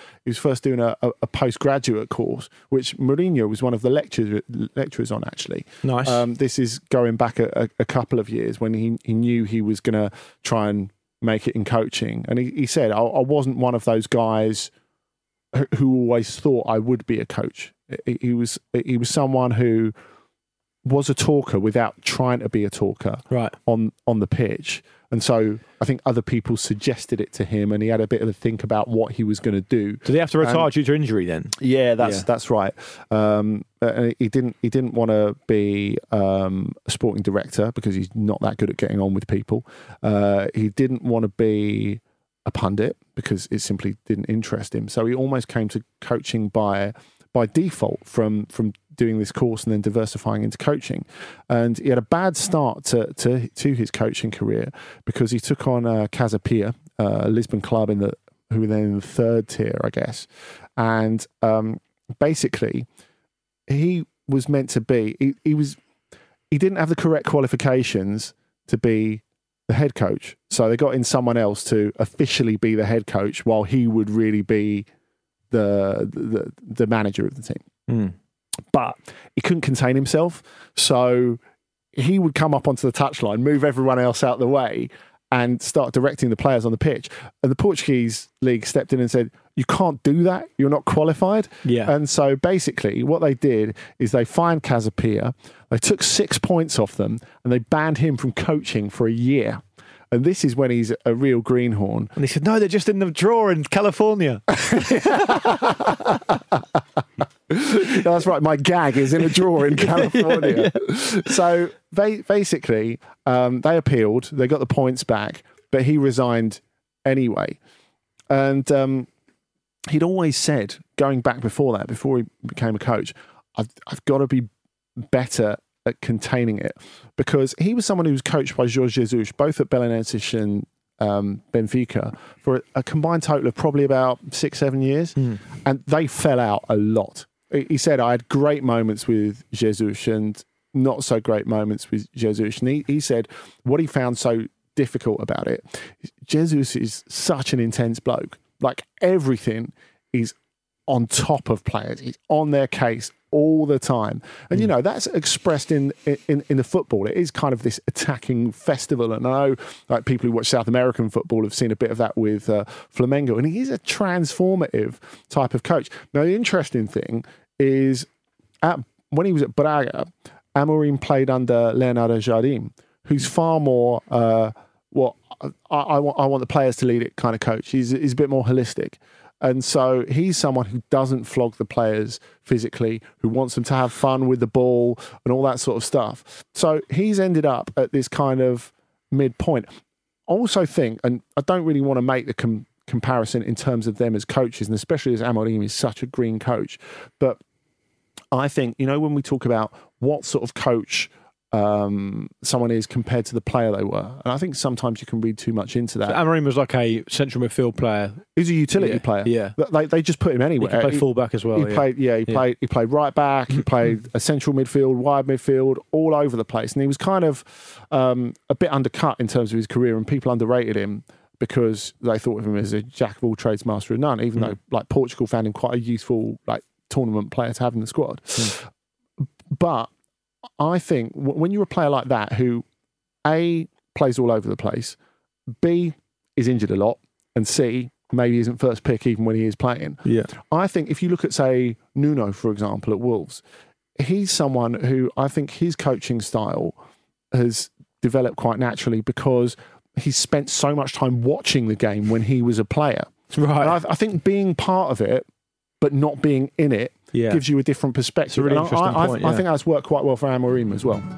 a postgraduate course, which Mourinho was one of the lecturers on, actually. Nice. This is going back a couple of years when he knew he was going to try and make it in coaching, and he said, I wasn't one of those guys who always thought I would be a coach. He was someone who was a talker without trying to be a talker, right, on the pitch. And so I think other people suggested it to him, and he had a bit of a think about what he was going to do. Did he have to retire due to injury then? Yeah, that's right. He didn't want to be a sporting director because he's not that good at getting on with people. He didn't want to be a pundit because it simply didn't interest him. So he almost came to coaching by default from doing this course and then diversifying into coaching. And he had a bad start to his coaching career because he took on Casa Pia, a Lisbon club who were then in the third tier, I guess. And basically, he was meant to be. He didn't have the correct qualifications to be the head coach, so they got in someone else to officially be the head coach, while he would really be the manager of the team. But he couldn't contain himself, so he would come up onto the touchline, move everyone else out the way, and start directing the players on the pitch. And the Portuguese league stepped in and said, you can't do that, you're not qualified. Yeah. And so basically what they did is they fined Casa Pia, they took 6 points off them, and they banned him from coaching for a year. And this is when he's a real greenhorn. And he said, no, they're just in the drawer in California. That's right. My gag is in a drawer in California. Yeah. So basically, they appealed. They got the points back, but he resigned anyway. And he'd always said, going back before that, before he became a coach, I've got to be better at containing it, because he was someone who was coached by Jorge Jesus, both at Belenenses and Benfica, for a combined total of probably about 6-7 years, and they fell out a lot. He said, I had great moments with Jesus and not so great moments with Jesus. And he said what he found so difficult about it, Jesus is such an intense bloke. Like, everything is on top of players. He's on their case all the time. And, you know, that's expressed in the football. It is kind of this attacking festival. And I know, like, people who watch South American football have seen a bit of that with Flamengo. And he's a transformative type of coach. Now, the interesting thing is, when he was at Braga, Amorim played under Leonardo Jardim, who's far more I want the players to lead it kind of coach. He's a bit more holistic. And so he's someone who doesn't flog the players physically, who wants them to have fun with the ball and all that sort of stuff. So he's ended up at this kind of midpoint. I also think, and I don't really want to make the comparison in terms of them as coaches, and especially as Amorim is such a green coach, but I think, you know, when we talk about what sort of coach someone is compared to the player they were, and I think sometimes you can read too much into that. So Amorim was like a central midfield player. He's a utility player. Yeah, they just put him anywhere. He could play fullback as well. He played right back. He played a central midfield, wide midfield, all over the place, and he was kind of a bit undercut in terms of his career, and people underrated him because they thought of him as a jack of all trades, master of none. Even though, like, Portugal found him quite a useful, like, tournament player to have in the squad. But I think when you're a player like that who, A, plays all over the place, B, is injured a lot, and C, maybe isn't first pick even when he is playing. Yeah. I think if you look at, say, Nuno, for example, at Wolves, he's someone who I think his coaching style has developed quite naturally because he's spent so much time watching the game when he was a player. Right. And I think being part of it, but not being in it, gives you a different perspective. It's a really interesting point, I think that's worked quite well for Amorim as well.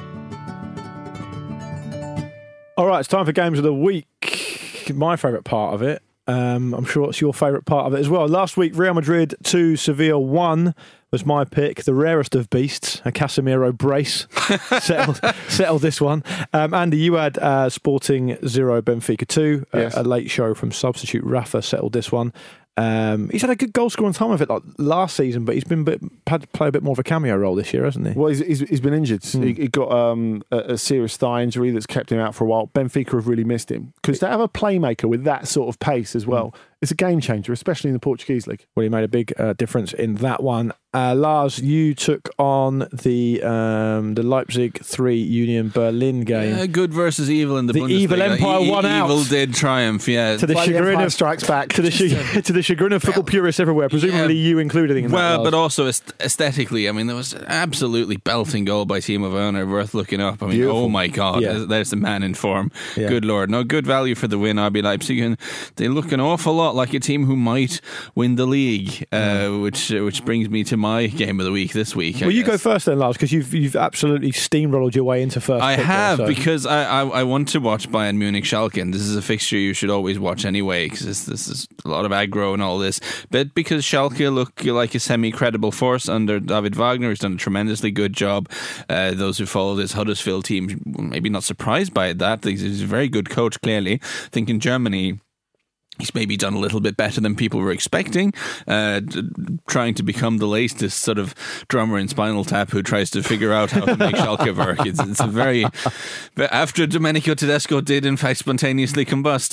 All right, it's time for Games of the Week. My favourite part of it. I'm sure it's your favourite part of it as well. Last week, Real Madrid 2, Sevilla 1 was my pick. The rarest of beasts, a Casemiro brace, settled this one. Andy, you had Sporting 0, Benfica 2. Yes. A late show from substitute Rafa settled this one. He's had a good goal scoring time of it like last season, but he's had to play a bit more of a cameo role this year, hasn't he? Well, he's been injured. He got a serious thigh injury that's kept him out for a while. Benfica have really missed him because to have a playmaker with that sort of pace as well, it's a game changer, especially in the Portuguese league. Well, he made a big difference in that one. Lars, you took on the Leipzig 3 Union Berlin game. Yeah, good versus evil in the Bundesliga. Evil Empire won out. Evil did triumph, yeah. To the chagrin of strikes back. To the chagrin of football purists everywhere, presumably you included in that. Well, but also aesthetically, I mean, there was an absolutely belting goal by Timo Werner, worth looking up. I mean, Beautiful. Oh my God, there's the man in form. Yeah. Good Lord. No, good value for the win, RB Leipzig, and they look an awful lot like a team who might win the league, which brings me to my game of the week this week. Well, you go first then, Lars, because you've absolutely steamrolled your way into first. I have, there, so. because I want to watch Bayern Munich Schalke, and this is a fixture you should always watch anyway, because this is a lot of aggro and all this. But because Schalke look like a semi-credible force under David Wagner, who's done a tremendously good job. Those who follow this Huddersfield team maybe not surprised by that. He's a very good coach, clearly. I think in Germany, he's maybe done a little bit better than people were expecting, trying to become the latest sort of drummer in Spinal Tap who tries to figure out how to make Schalke work. It's a very... After Domenico Tedesco did, in fact, spontaneously combust.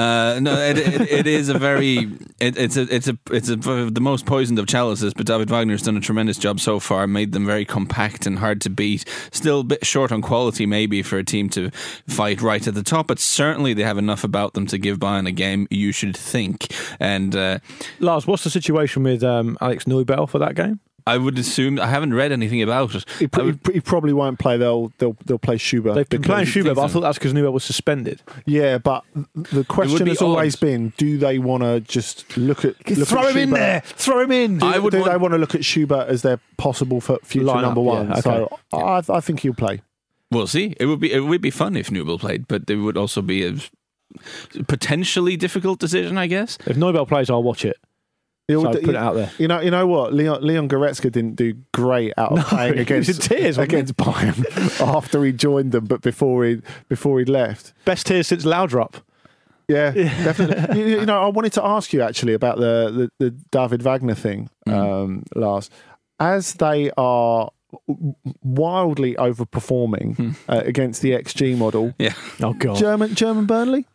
It is a very... It's the most poisoned of chalices, but David Wagner's done a tremendous job so far, made them very compact and hard to beat. Still a bit short on quality, maybe, for a team to fight right at the top, but certainly they have enough about them to give Bayern a game you should think. And Lars, what's the situation with Alex Neubel for that game? I would assume, I haven't read anything about it. He probably won't play. They'll play Schubert. They've been playing Schubert, but I thought that's because Neubel was suspended. Yeah, but the question has always been: do they want to just look at throw him in there? Throw him in. Do they want to look at Schubert as their possible future number one? Yeah, okay. So I think he'll play. We'll see. It would be fun if Neubel played, but it would also be a potentially difficult decision, I guess. If Neubel plays, I'll watch it. So put it out there. You know what? Leon Goretzka didn't do great out of playing against Bayern after he joined them, but before he left. Best tears since Laudrup. Yeah, definitely. I wanted to ask you actually about the David Wagner thing, Lars. As they are wildly overperforming against the XG model. Yeah. Oh God. German Burnley.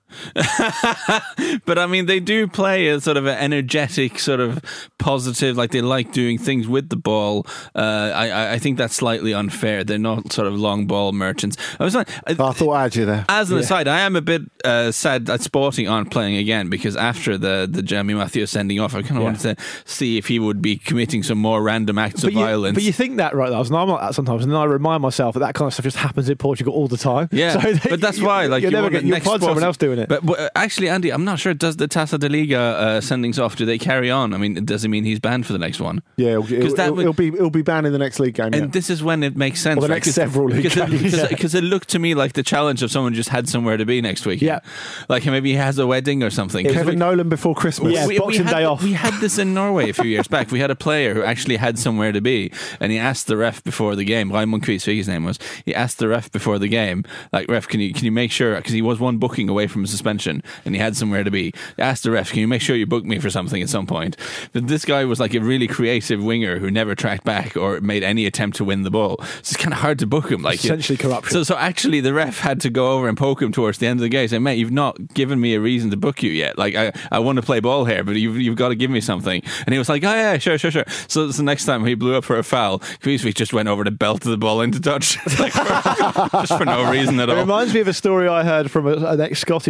But I mean, they do play a sort of an energetic, sort of positive, like they like doing things with the ball. I think that's slightly unfair. They're not sort of long ball merchants. I thought I had you there. As an aside, I am a bit sad that Sporting aren't playing again, because after the Jeremy Matthews sending off, I kind of wanted to see if he would be committing some more random acts of violence. But you think that, right, Lars? And I'm like that sometimes, and then I remind myself that kind of stuff just happens in Portugal all the time. Yeah, so but that's why, like, you'll find someone else doing it. But actually, Andy, I'm not sure. Does the Taça de Liga sendings off? Do they carry on? I mean, does it mean he's banned for the next one? Yeah, it'll be banned in the next league game. And this is when it makes sense. Or the next several league games. Because it looked to me like the challenge of someone just had somewhere to be next week. Yeah, like maybe he has a wedding or something. Kevin Nolan before Christmas. Yeah, Boxing Day off. We had this in Norway a few years back. We had a player who actually had somewhere to be, and he asked the ref before the game. Raimund Kvisvik, his name was. He asked the ref before the game, like, ref, can you make sure, because he was one booking away from a suspension, and he had somewhere to be. He asked the ref, can you make sure you book me for something at some point? But this guy was like a really creative winger who never tracked back or made any attempt to win the ball. So it's kind of hard to book him. Like, essentially corruption. So actually the ref had to go over and poke him towards the end of the game, saying, mate, you've not given me a reason to book you yet. Like, I want to play ball here, but you've got to give me something. And he was like, oh yeah, sure. So the next time he blew up for a foul, Kvisvik just went over to belt the ball into touch. Like, just for no reason at all. It reminds me of a story I heard from an ex-Scottish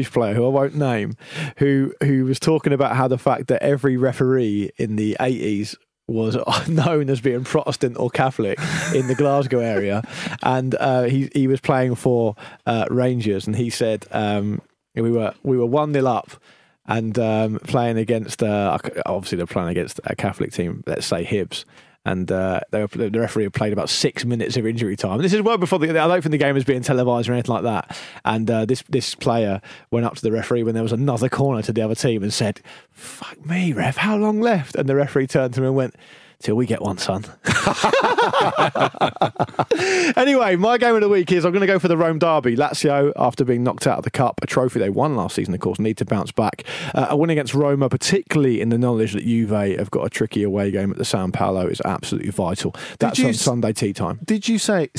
English player who I won't name, who was talking about how the fact that every referee in the 80s was known as being Protestant or Catholic in the Glasgow area, and he was playing for Rangers, and he said we were 1-0 up. And playing against, obviously they're playing against a Catholic team, let's say Hibs, and the referee had played about 6 minutes of injury time. This is well before I don't think the game was being televised or anything like that. And this player went up to the referee when there was another corner to the other team and said, "Fuck me, ref, how long left?" And the referee turned to him and went, "Till we get one, son." Anyway, my game of the week is I'm going to go for the Rome derby. Lazio, after being knocked out of the Cup, a trophy they won last season, of course, need to bounce back. A win against Roma, particularly in the knowledge that Juve have got a tricky away game at the San Paolo, is absolutely vital. That's on Sunday tea time. Did you see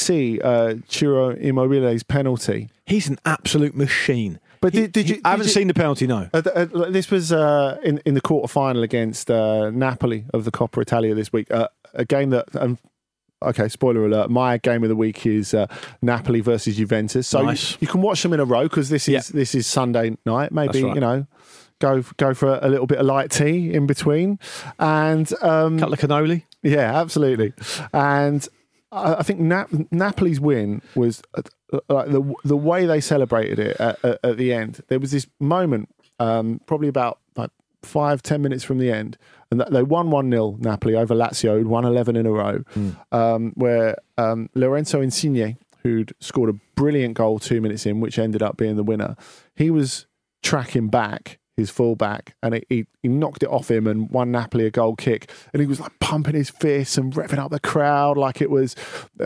Ciro Immobile's penalty? He's an absolute machine. But I haven't seen the penalty, no. This was in the quarter-final against Napoli of the Coppa Italia this week. A game that, okay, spoiler alert, my game of the week is Napoli versus Juventus. So nice. you can watch them in a row because this is Sunday night. Maybe, right. Go for a little bit of light tea in between. And couple of cannoli. Yeah, absolutely. And I think Napoli's win was like the way they celebrated it at the end. There was this moment, probably about 5-10 minutes from the end, and they won 1-0 Napoli over Lazio, who'd won 11 in a row, where Lorenzo Insigne, who'd scored a brilliant goal 2 minutes in, which ended up being the winner, he was tracking back his fullback, and he knocked it off him and won Napoli a goal kick, and he was like pumping his fists and revving up the crowd like it was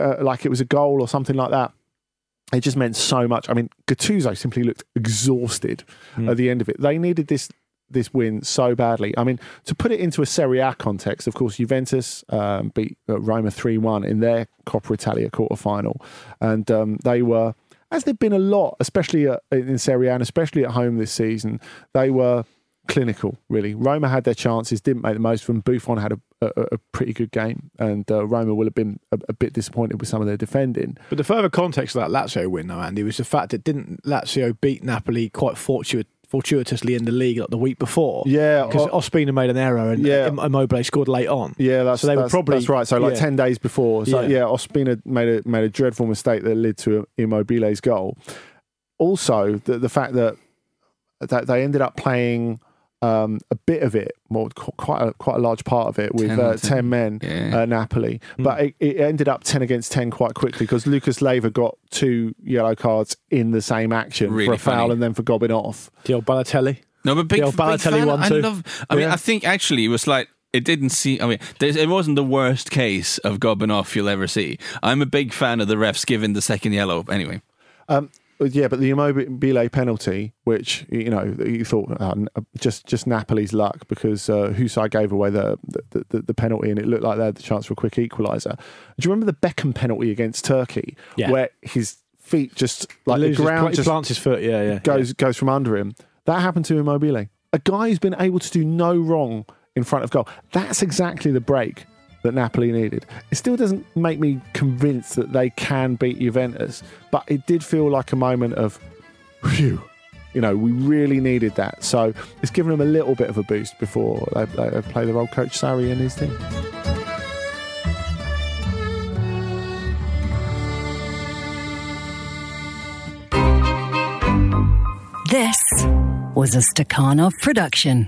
a goal or something like that. It just meant so much. I mean, Gattuso simply looked exhausted at the end of it. They needed this win so badly. I mean, to put it into a Serie A context, of course, Juventus beat Roma 3-1 in their Coppa Italia quarter-final, and they were, as they've been a lot, especially in Serie A and especially at home this season, they were clinical, really. Roma had their chances, didn't make the most of them. Buffon had a pretty good game, and Roma will have been a bit disappointed with some of their defending. But the further context of that Lazio win, though, Andy, was the fact that didn't Lazio beat Napoli quite fortuitously in the league like the week before? Yeah. Because Ospina made an error and Immobile scored late on. Yeah, that's right. So like 10 days before. So Ospina made a dreadful mistake that led to Immobile's goal. Also, the fact that they ended up playing a bit of it, quite a large part of it, with 10 men, Napoli. But it ended up 10 against 10 quite quickly because Lucas Leiva got 2 yellow cards in the same action, really, for a foul and then for gobbing off. The old Balotelli. No, but big Balotelli one too. I mean, I think actually it was like, it didn't see. I mean, it wasn't the worst case of gobbing off you'll ever see. I'm a big fan of the refs giving the second yellow. Anyway. Yeah, but the Immobile penalty, which you thought just Napoli's luck, because Husai gave away the penalty and it looked like they had the chance for a quick equaliser. Do you remember the Beckham penalty against Turkey, where his feet just like the ground just plants his foot, goes from under him? That happened to Immobile, a guy who's been able to do no wrong in front of goal. That's exactly the break that Napoli needed. It still doesn't make me convinced that they can beat Juventus, but it did feel like a moment of, phew, we really needed that. So it's given them a little bit of a boost before they play their old coach Sarri and his team. This was a Stakhanov production.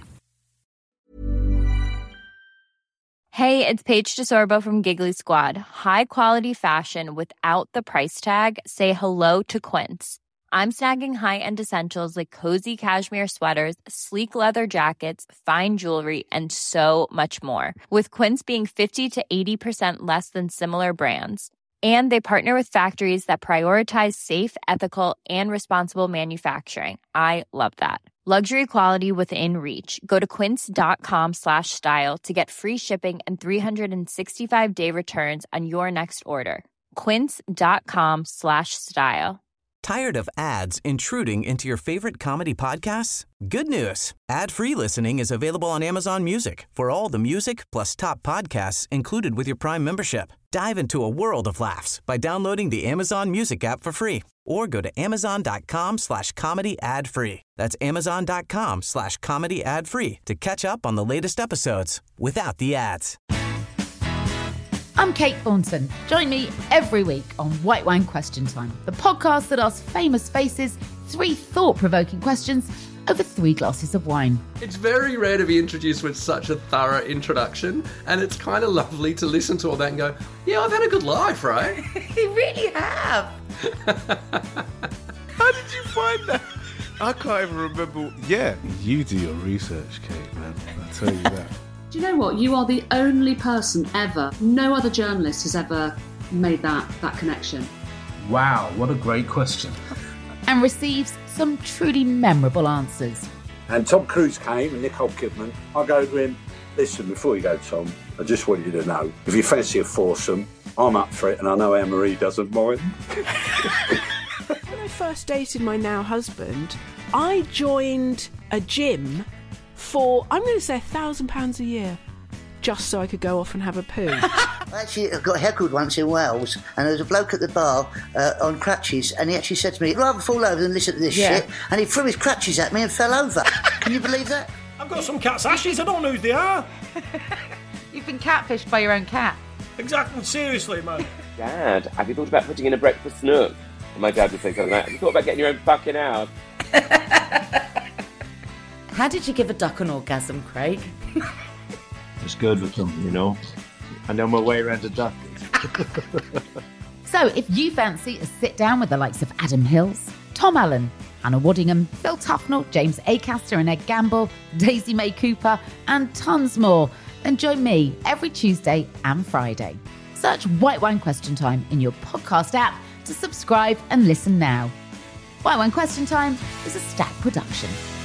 Hey, it's Paige DeSorbo from Giggly Squad. High quality fashion without the price tag. Say hello to Quince. I'm snagging high-end essentials like cozy cashmere sweaters, sleek leather jackets, fine jewelry, and so much more. With Quince being 50 to 80% less than similar brands. And they partner with factories that prioritize safe, ethical, and responsible manufacturing. I love that. Luxury quality within reach. Go to quince.com/style to get free shipping and 365-day returns on your next order. Quince.com/style. Tired of ads intruding into your favorite comedy podcasts? Good news. Ad-free listening is available on Amazon Music for all the music plus top podcasts included with your Prime membership. Dive into a world of laughs by downloading the Amazon Music app for free or go to amazon.com/comedy ad free. That's amazon.com/comedy ad free to catch up on the latest episodes without the ads. I'm Kate Thornton. Join me every week on White Wine Question Time, the podcast that asks famous faces 3 thought-provoking questions over 3 glasses of wine. It's very rare to be introduced with such a thorough introduction, and it's kind of lovely to listen to all that and go, yeah, I've had a good life, right? You really have. How did you find that? I can't even remember. Yeah, you do your research, Kate, man. I'll tell you that. Do you know what? You are the only person ever, no other journalist has ever made that connection. Wow, what a great question. And receives some truly memorable answers. And Tom Cruise came and Nicole Kidman. I go to him, listen, before you go, Tom, I just want you to know, if you fancy a foursome, I'm up for it, and I know Anne-Marie doesn't mind. When I first dated my now husband, I joined a gym for, I'm going to say £1,000 a year, just so I could go off and have a poo. Actually, I got heckled once in Wales, and there was a bloke at the bar on crutches, and he actually said to me, I'd rather fall over than listen to this shit, and he threw his crutches at me and fell over. Can you believe that? I've got some cat's ashes, I don't know who they are. You've been catfished by your own cat. Exactly, seriously, man. Dad, have you thought about putting in a breakfast nook? And my dad would say something like, have you thought about getting your own fucking house? How did you give a duck an orgasm, Craig? It's good with them, you know. I know my way around a duck. So, if you fancy a sit down with the likes of Adam Hills, Tom Allen, Hannah Waddingham, Phil Tufnell, James Acaster and Ed Gamble, Daisy May Cooper, and tons more, then join me every Tuesday and Friday. Search White Wine Question Time in your podcast app to subscribe and listen now. White Wine Question Time is a Stack production.